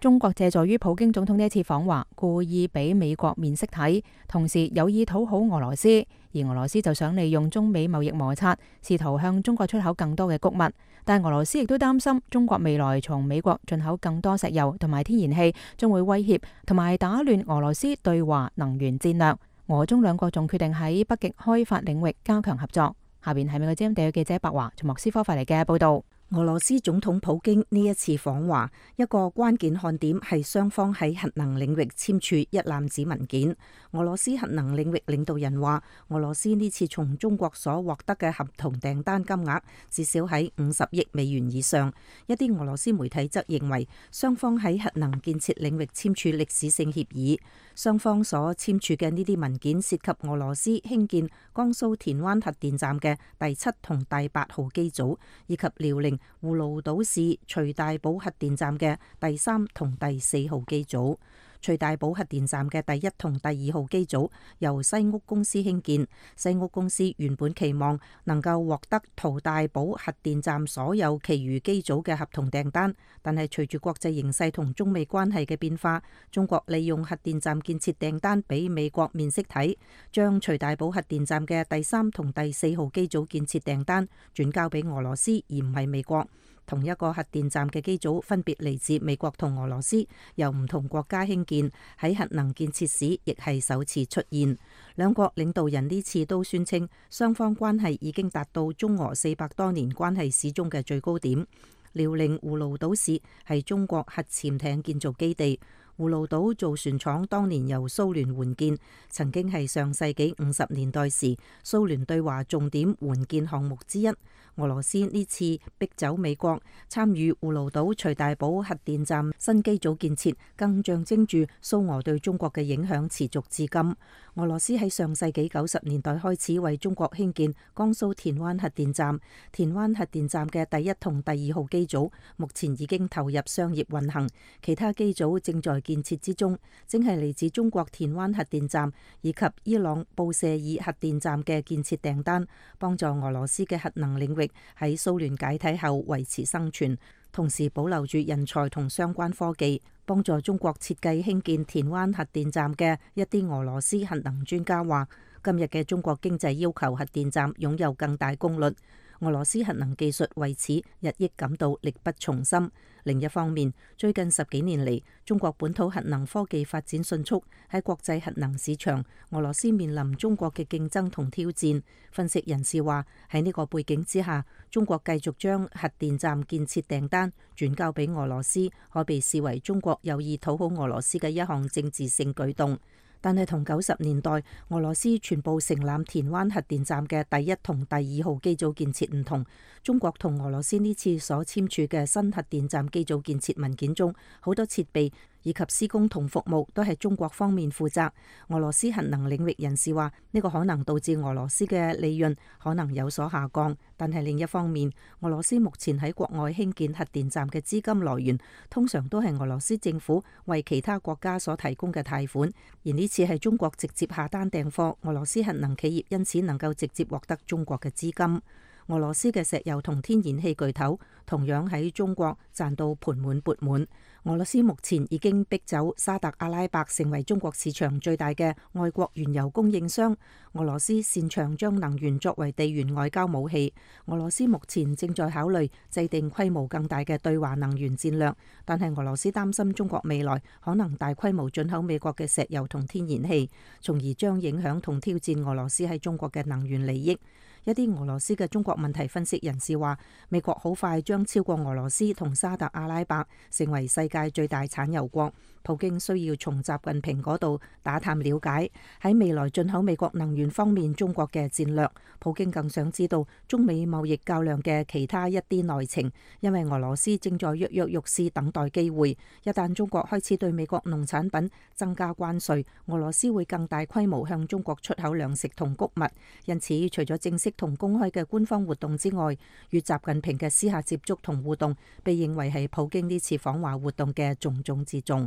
中國借助於普京總統呢一次訪華，故意俾美國面色睇，同時有意討好俄羅斯，而俄羅斯就想利用中美貿易摩擦，試圖向中國出口更多嘅穀物。但俄羅斯亦都擔心中國未來從美國進口更多石油同埋天然氣，將會威脅同埋打亂俄羅斯對華能源戰略。俄中兩國仲決定喺北極開發領域加強合作。下邊係美國之音地嘅記者白華從莫斯科發嚟嘅報道。 俄羅斯總統普京呢一次訪華，一個關鍵看點係雙方喺核能領域簽署一攬子文件。俄羅斯核能領域領導人話，俄羅斯呢次從中國所獲得嘅合同訂單金額至少喺五十億美元以上。一啲俄羅斯媒體則認為，雙方喺核能建設領域簽署歷史性協議。雙方所簽署嘅呢啲文件涉及俄羅斯興建江蘇田灣核電站嘅第七同第八號機組，以及遼寧葫蘆島市徐大寶核電站嘅第三同第四號機組。徐大寶核電站嘅第一同第二號機組由西屋公司興建，西屋公司原本期望能夠獲得陶大寶核電站所有其餘機組嘅合同訂單，但係隨住國際形勢同中美關係嘅變化，中國利用核電站建設訂單俾美國面色睇，將徐大寶核電站嘅第三同第四號機組建設訂單轉交俾俄羅斯，而唔係美國。同一個核電站嘅機組分別嚟自美國同俄羅斯，由唔同國家興建，喺核能建設史亦係首次出現。兩國領導人呢次都宣稱，雙方關係已經達到中俄四百多年關係史中嘅最高點。遼寧葫蘆島市係中國核潛艇建造基地。葫蘆島造船廠當年由蘇聯援建，曾經係上世紀五十年代時蘇聯對華重點援建項目之一。俄羅斯呢次逼走美國參與葫蘆島徐大寶核電站新機組建設，更象徵住蘇俄對中國嘅影響持續至今。俄羅斯喺上世紀九十年代開始為中國興建江蘇田灣核電站，田灣核電站嘅第一同第二號機組目前已經投入商業運行，其他機組正在建設之中，正係嚟自中國田灣核電站以及伊朗布謝爾核電站嘅建設訂單，幫助俄羅斯嘅核能領域喺蘇聯解體後維持生存，同時保留住人才同相關科技。幫助中國設計興建田灣核電站嘅一啲俄羅斯核能專家話，今日嘅中國經濟要求核電站擁有更大功率。俄羅斯核能技術為此日益感到力不從心。另一方面，最近十幾年嚟，中國本土核能科技發展迅速，喺國際核能市場，俄羅斯面臨中國嘅競爭同挑戰。分析人士話，喺呢個背景之下，中國繼續將核電站建設訂單轉交俾俄羅斯，可被視為中國有意討好俄羅斯嘅一項政治性舉動。但係同九十年代俄羅斯全部承攬田灣核電站嘅第一同第二號機組建設唔同，中國同俄羅斯呢次所簽署嘅新核電站機組建設文件中，好多設備以及施工同服務都係中國方面負責。俄羅斯核能領域人士話，呢個可能導致俄羅斯嘅利潤可能有所下降。但係另一方面，俄羅斯目前喺國外興建核電站嘅資金來源，通常都係俄羅斯政府為其他國家所提供嘅貸款。而呢次係中國直接下單訂貨，俄羅斯核能企業因此能夠直接獲得中國嘅資金。俄羅斯嘅石油同天然氣巨頭同樣喺中國賺到盆滿缽滿。俄羅斯目前已經逼走沙特阿拉伯成為中國市場最大嘅外國原油供應商。俄羅斯擅長將能源作為地緣外交武器。俄羅斯目前正在考慮制定規模更大嘅對華能源戰略，但係俄羅斯擔心中國未來可能大規模進口美國嘅石油同天然氣，從而將影響同挑戰俄羅斯喺中國嘅能源利益。一啲俄羅斯嘅中國問題分析人士話，美國好快將超過俄羅斯同沙特阿拉伯，成為世界最大產油國。普京需要從習近平嗰度打探了解喺未來進口美國能源方面中國嘅戰略。普京更想知道中美貿易較量嘅其他一啲內情，因為俄羅斯正在躍躍欲試等待機會。一旦中國開始對美國農產品增加關稅，俄羅斯會更大規模向中國出口糧食同穀物。因此，除咗正式同公開嘅官方活動之外，與習近平嘅私下接觸同互動，被認為係普京呢次訪華活動嘅重中之重。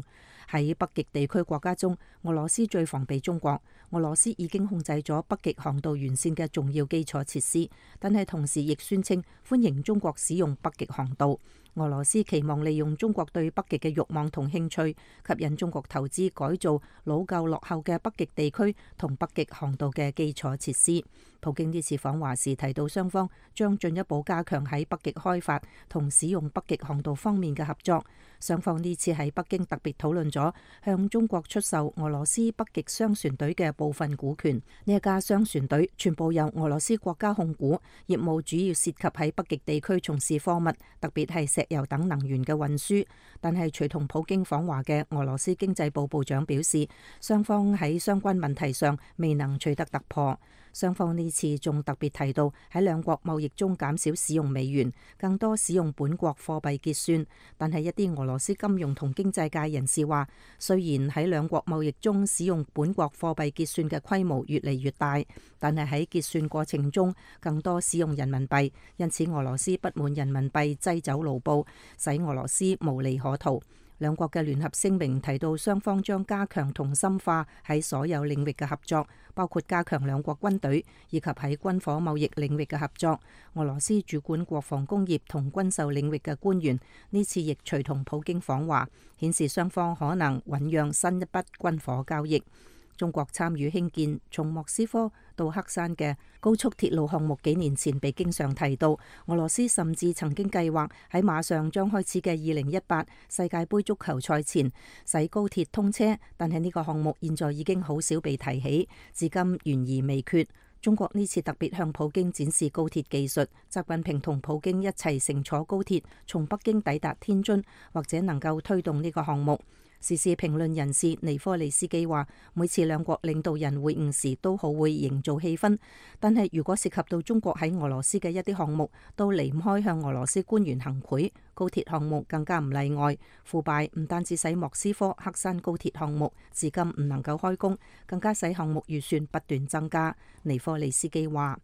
喺北極地區國家中，俄羅斯最防備中國。俄羅斯已經控制咗北極航道沿線嘅重要基礎設施，但係同時亦宣稱歡迎中國使用北極航道。俄羅斯期望利用中國對北極嘅慾望同興趣，吸引中國投資改造老舊落後嘅北極地區同北極航道嘅基礎設施。普京呢次訪華時提到，雙方將進一步加強喺北極開發同使用北極航道方面嘅合作。雙方呢次喺北京特別討論咗向中國出售俄羅斯北極商船隊嘅部分股權。呢一家商船隊全部由俄羅斯國家控股，業務主要涉及喺北極地區從事貨物，特別係石油等能源嘅運輸。但係隨同普京訪華嘅俄羅斯經濟部部長表示，雙方喺相關問題上未能取得突破。雙方呢次仲特別提到喺兩國貿易中減少使用美元，更多使用本國貨幣結算。但係一啲俄羅斯金融同經濟界人士話，雖然喺兩國貿易中使用本國貨幣結算嘅規模越嚟越大，但係喺結算過程中更多使用人民幣，因此俄羅斯不滿人民幣擠走盧布，使俄羅斯無利可圖。兩國嘅聯合聲明提到，雙方將加強同深化喺所有領域嘅合作，包括加強兩國軍隊以及喺軍火貿易領域嘅合作。俄羅斯主管國防工業同軍售領域嘅官員呢次亦隨同普京訪華，顯示雙方可能醞釀新一筆軍火交易。中國參與興建從莫斯科到黑山嘅高速鐵路項目，幾年前被經常提到。俄羅斯甚至曾經計劃喺馬上將開始嘅二零一八世界盃足球賽前使高鐵通車，但係呢個項目現在已經好少被提起，至今懸而未決。中國呢次特別向普京展示高鐵技術，習近平同普京一齊乘坐高鐵從北京抵達天津，或者能夠推動呢個項目。時事評論人士尼科利斯基話，每次兩國領導人會晤時都好會營造氣氛，但係如果涉及到中國喺俄羅斯嘅一啲項目，都離唔開向俄羅斯官員行賄。高鐵項目更加唔例外，腐敗唔單止使莫斯科黑山高鐵項目至今唔能夠開工，更加使項目預算不斷增加。尼科利斯基話。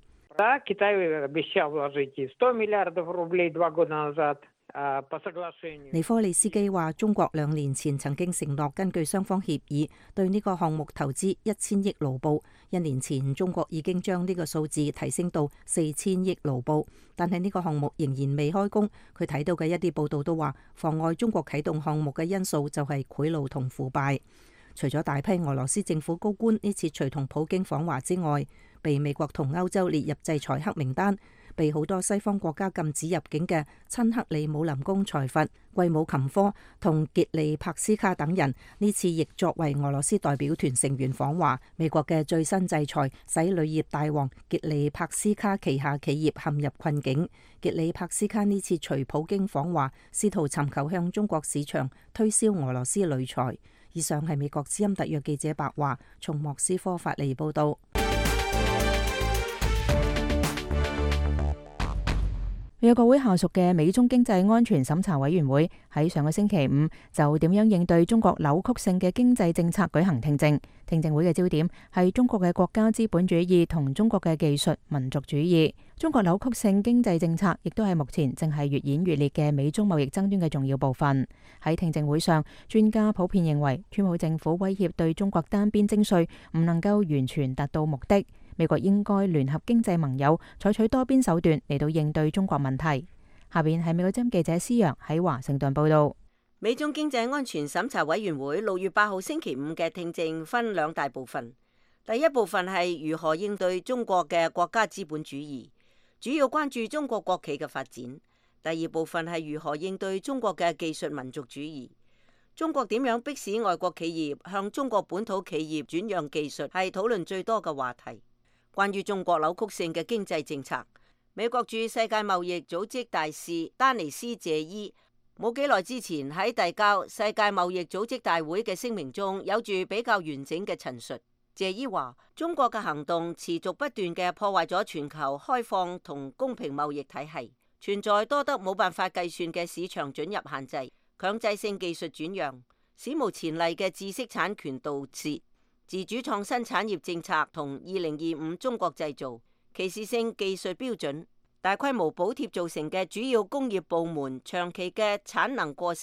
尼科利斯基話，中國兩年前曾經承諾根據雙方協議對呢個項目投資一千億盧布，一年前中國已經將呢個數字提升到四千億盧布，但係呢個項目仍然未開工。佢睇到嘅一啲報道都話，妨礙中國啟動項目嘅因素就係賄賂同腐敗。除咗大批俄羅斯政府高官呢次隨同普京訪華之外，被美國同歐洲列入制裁黑名單，被好多西方國家禁止入境嘅親克里姆林宮財閥季姆琴科同傑利帕斯卡等人，呢次亦作為俄羅斯代表團成員訪華。美國嘅最新制裁使鋁業大王傑利帕斯卡旗下企業陷入困境。傑利帕斯卡呢次隨普京訪華，試圖尋求向中國市場推銷俄羅斯鋁材。以上係美國之音特約記者白華從莫斯科發嚟報道。 美國國會下屬嘅美中經濟安全審查委員會喺上個星期五就點樣應對中國扭曲性嘅經濟政策舉行聽證。聽證會嘅焦點係中國嘅國家資本主義同中國嘅技術民族主義。中國扭曲性經濟政策亦都係目前正係越演越烈嘅美中貿易爭端嘅重要部分。喺聽證會上，專家普遍認為，川普政府威脅對中國單邊徵稅唔能夠完全達到目的。美國應該聯合經濟盟友，採取多邊手段嚟到應對中國問題。下邊係美國之音記者施洋喺華盛頓報道。 美中經濟安全審查委員會六月八號星期五嘅聽證分兩大部分。第一部分係如何應對中國嘅國家資本主義，主要關注中國國企嘅發展。第二部分係如何應對中國嘅技術民族主義，中國點樣迫使外國企業向中國本土企業轉讓技術，係討論最多嘅話題。關於中國扭曲性嘅經濟政策，美國駐世界貿易組織大使丹尼斯謝伊冇幾耐之前喺遞交世界貿易組織大會嘅聲明中，有住比較完整嘅陳述。謝伊話，中國嘅行動持續不斷嘅破壞咗全球開放同公平貿易體系，存在多得冇辦法計算嘅市場准入限制、強制性技術轉讓、史無前例嘅知識產權盜竊、自主創新產業政策同二零二五中國製造、歧視性技術標準、大規模補貼造成嘅主要工業部門長期嘅產能過剩，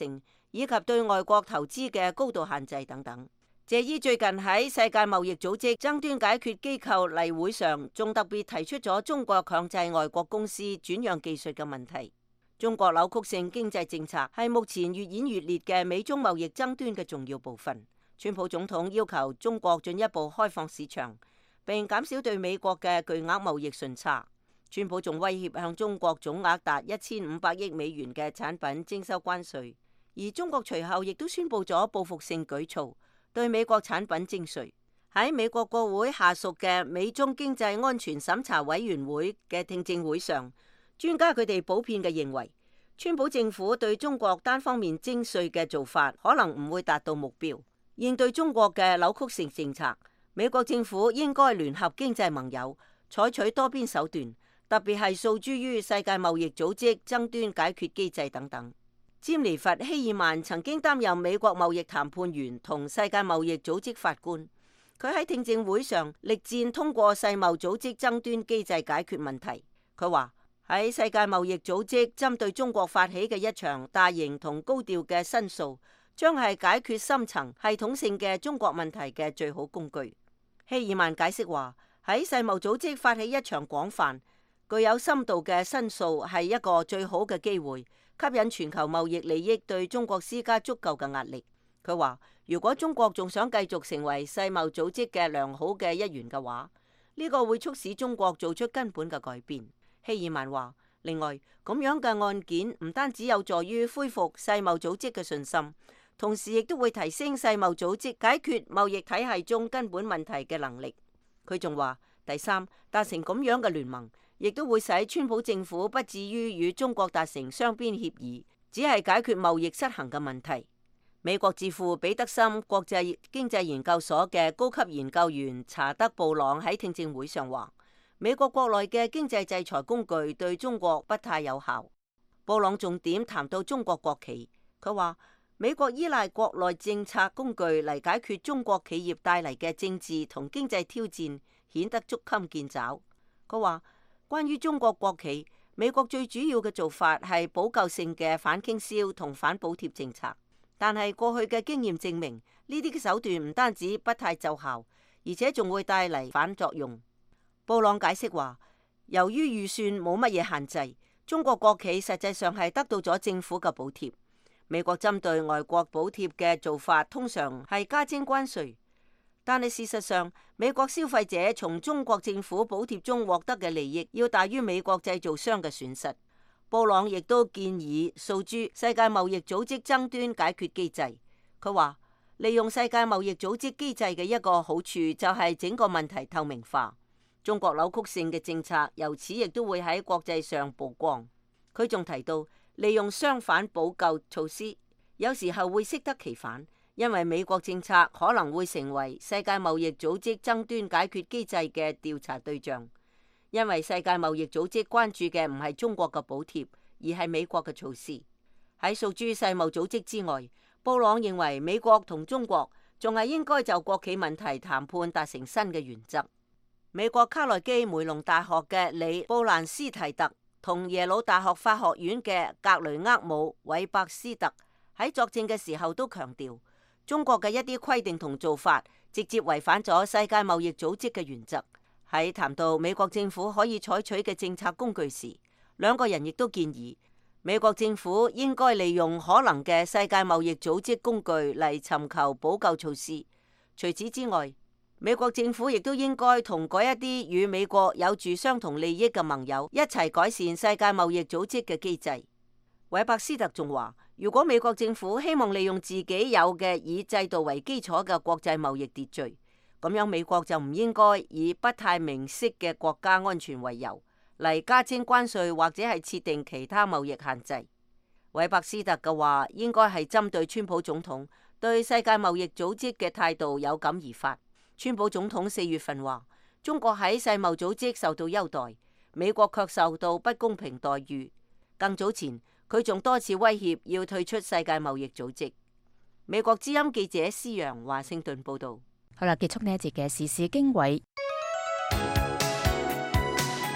以及對外國投資嘅高度限制等等。謝伊最近喺世界貿易組織爭端解決機構例會上，仲特別提出咗中國強制外國公司轉讓技術嘅問題。中國扭曲性經濟政策係目前越演越烈嘅美中貿易爭端嘅重要部分。川普總統要求中國進一步開放市場，並減少對美國嘅巨額貿易順差。川普仲威脅向中國總額達一千五百億美元嘅產品徵收關稅，而中國隨後亦都宣布咗報復性舉措，對美國產品徵稅。喺美國國會下屬嘅美中經濟安全審查委員會嘅聽證會上，專家佢哋普遍嘅認為，川普政府對中國單方面徵稅嘅做法可能唔會達到目標。應對中國嘅扭曲性政策，美國政府應該聯合經濟盟友，採取多邊手段，特別係訴諸於世界貿易組織爭端解決機制等等。詹尼弗希爾曼曾經擔任美國貿易談判員同世界貿易組織法官，佢喺聽證會上力戰通過世貿組織爭端機制解決問題。佢話喺世界貿易組織針對中國發起嘅一場大型同高調嘅申訴，將係解決深層系統性嘅中國問題嘅最好工具。希爾曼解釋話，喺世貿組織發起一場廣泛、具有深度嘅申訴係一個最好嘅機會，吸引全球貿易利益對中國施加足夠嘅壓力。佢話，如果中國仲想繼續成為世貿組織嘅良好嘅一員嘅話，呢個會促使中國做出根本嘅改變。希爾曼話，另外，咁樣嘅案件唔單止有助於恢復世貿組織嘅信心，同時亦都會提升世貿組織解決貿易體系中根本問題嘅能力。佢仲話，第三，達成咁樣嘅聯盟，亦都會使川普政府不至於與中國達成雙邊協議，只係解決貿易失衡嘅問題。美國智庫彼得森國際經濟研究所嘅高級研究員查德布朗喺聽證會上話，美國國內嘅經濟制裁工具對中國不太有效。布朗重點談到中國國企，佢話美國依賴國內政策工具嚟解決中國企業帶嚟嘅政治同經濟挑戰，顯得捉襟見肘。佢話關於中國國企，美國最主要嘅做法係補救性嘅反傾銷同反補貼政策，但係過去嘅經驗證明，呢啲嘅手段唔單止不太奏效，而且仲會帶嚟反作用。布朗解釋話，由於預算冇乜嘢限制，中國國企實際上係得到咗政府嘅補貼。美國針對外國補貼嘅做法通常係加徵關稅，但係事實上，美國消費者從中國政府補貼中獲得嘅利益要大於美國製造商嘅損失。布朗亦都建議訴諸世界貿易組織爭端解決機制。佢話，利用世界貿易組織機制嘅一個好處就係整個問題透明化。中國扭曲性嘅政策由此亦都會喺國際上曝光。佢仲提到，利用相反補救措施，有時候會適得其反，因為美國政策可能會成為世界貿易組織爭端解決機制嘅調查對象。因為世界貿易組織關注嘅唔係中國嘅補貼，而係美國嘅措施。喺訴諸世貿組織之外，布朗認為美國同中國仲係應該就國企問題談判達成新嘅原則。美國卡內基梅隆大學嘅里布蘭斯提特同耶魯大學法學院嘅格雷厄姆韋伯斯特喺作證嘅時候都強調，中國嘅一啲規定同做法直接違反咗世界貿易組織嘅原則。喺談到美國政府可以採取嘅政策工具時，兩個人亦都建議美國政府應該利用可能嘅世界貿易組織工具嚟尋求補救措施。除此之外，美國政府亦都應該同嗰一啲與美國有住相同利益嘅盟友一齊改善世界貿易組織嘅機制。韋伯斯特仲話，如果美國政府希望利用自己有嘅以制度為基礎嘅國際貿易秩序，咁樣美國就唔應該以不太明晰嘅國家安全為由嚟加徵關稅或者係設定其他貿易限制。韋伯斯特嘅話應該係針對川普總統對世界貿易組織嘅態度有感而發。川普總統四月份話，中國喺世貿組織受到優待，美國卻受到不公平待遇。更早前，佢仲多次威脅要退出世界貿易組織。美國之音記者施陽華盛頓報道。 好啦，結束呢一節嘅時事經緯。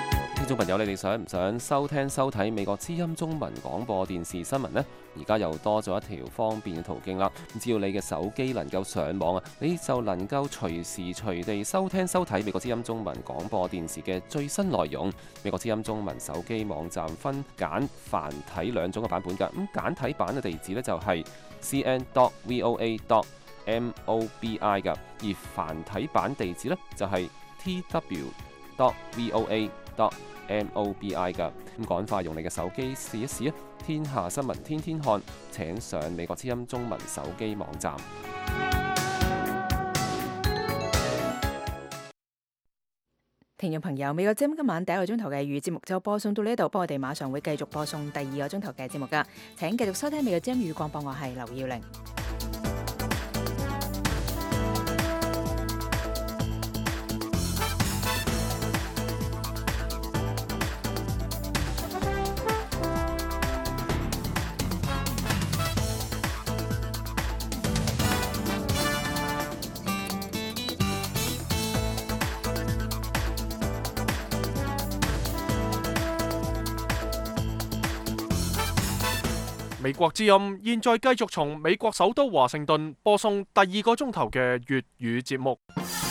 聽眾朋友，你哋想唔想收聽收睇美國之音中文廣播電視新聞呢？而家又多咗一條方便嘅途徑啦。只要你嘅手機能夠上網啊，你就能夠隨時隨地收聽收睇美國之音中文廣播電視嘅最新內容。美國之音中文手機網站分簡繁體兩種嘅版本㗎。咁簡體版嘅地址呢，就係 c n dot voa dot mobi 㗎，而繁體版地址呢，就係 t w dot voa dot mobi 噶。咁趕快用你嘅手機試一試啊！天下新聞天天看，請上美國之音中文手機網站。 聽眾朋友，美國之音今晚第一個鐘頭嘅粵語節目就播送到呢度，不過我哋馬上會繼續播送第二個鐘頭嘅節目噶，請繼續收聽美國之音粵語廣播，我係劉耀玲。 美國之音現在繼續從美國首都華盛頓播送第二個鐘頭嘅粵語節目。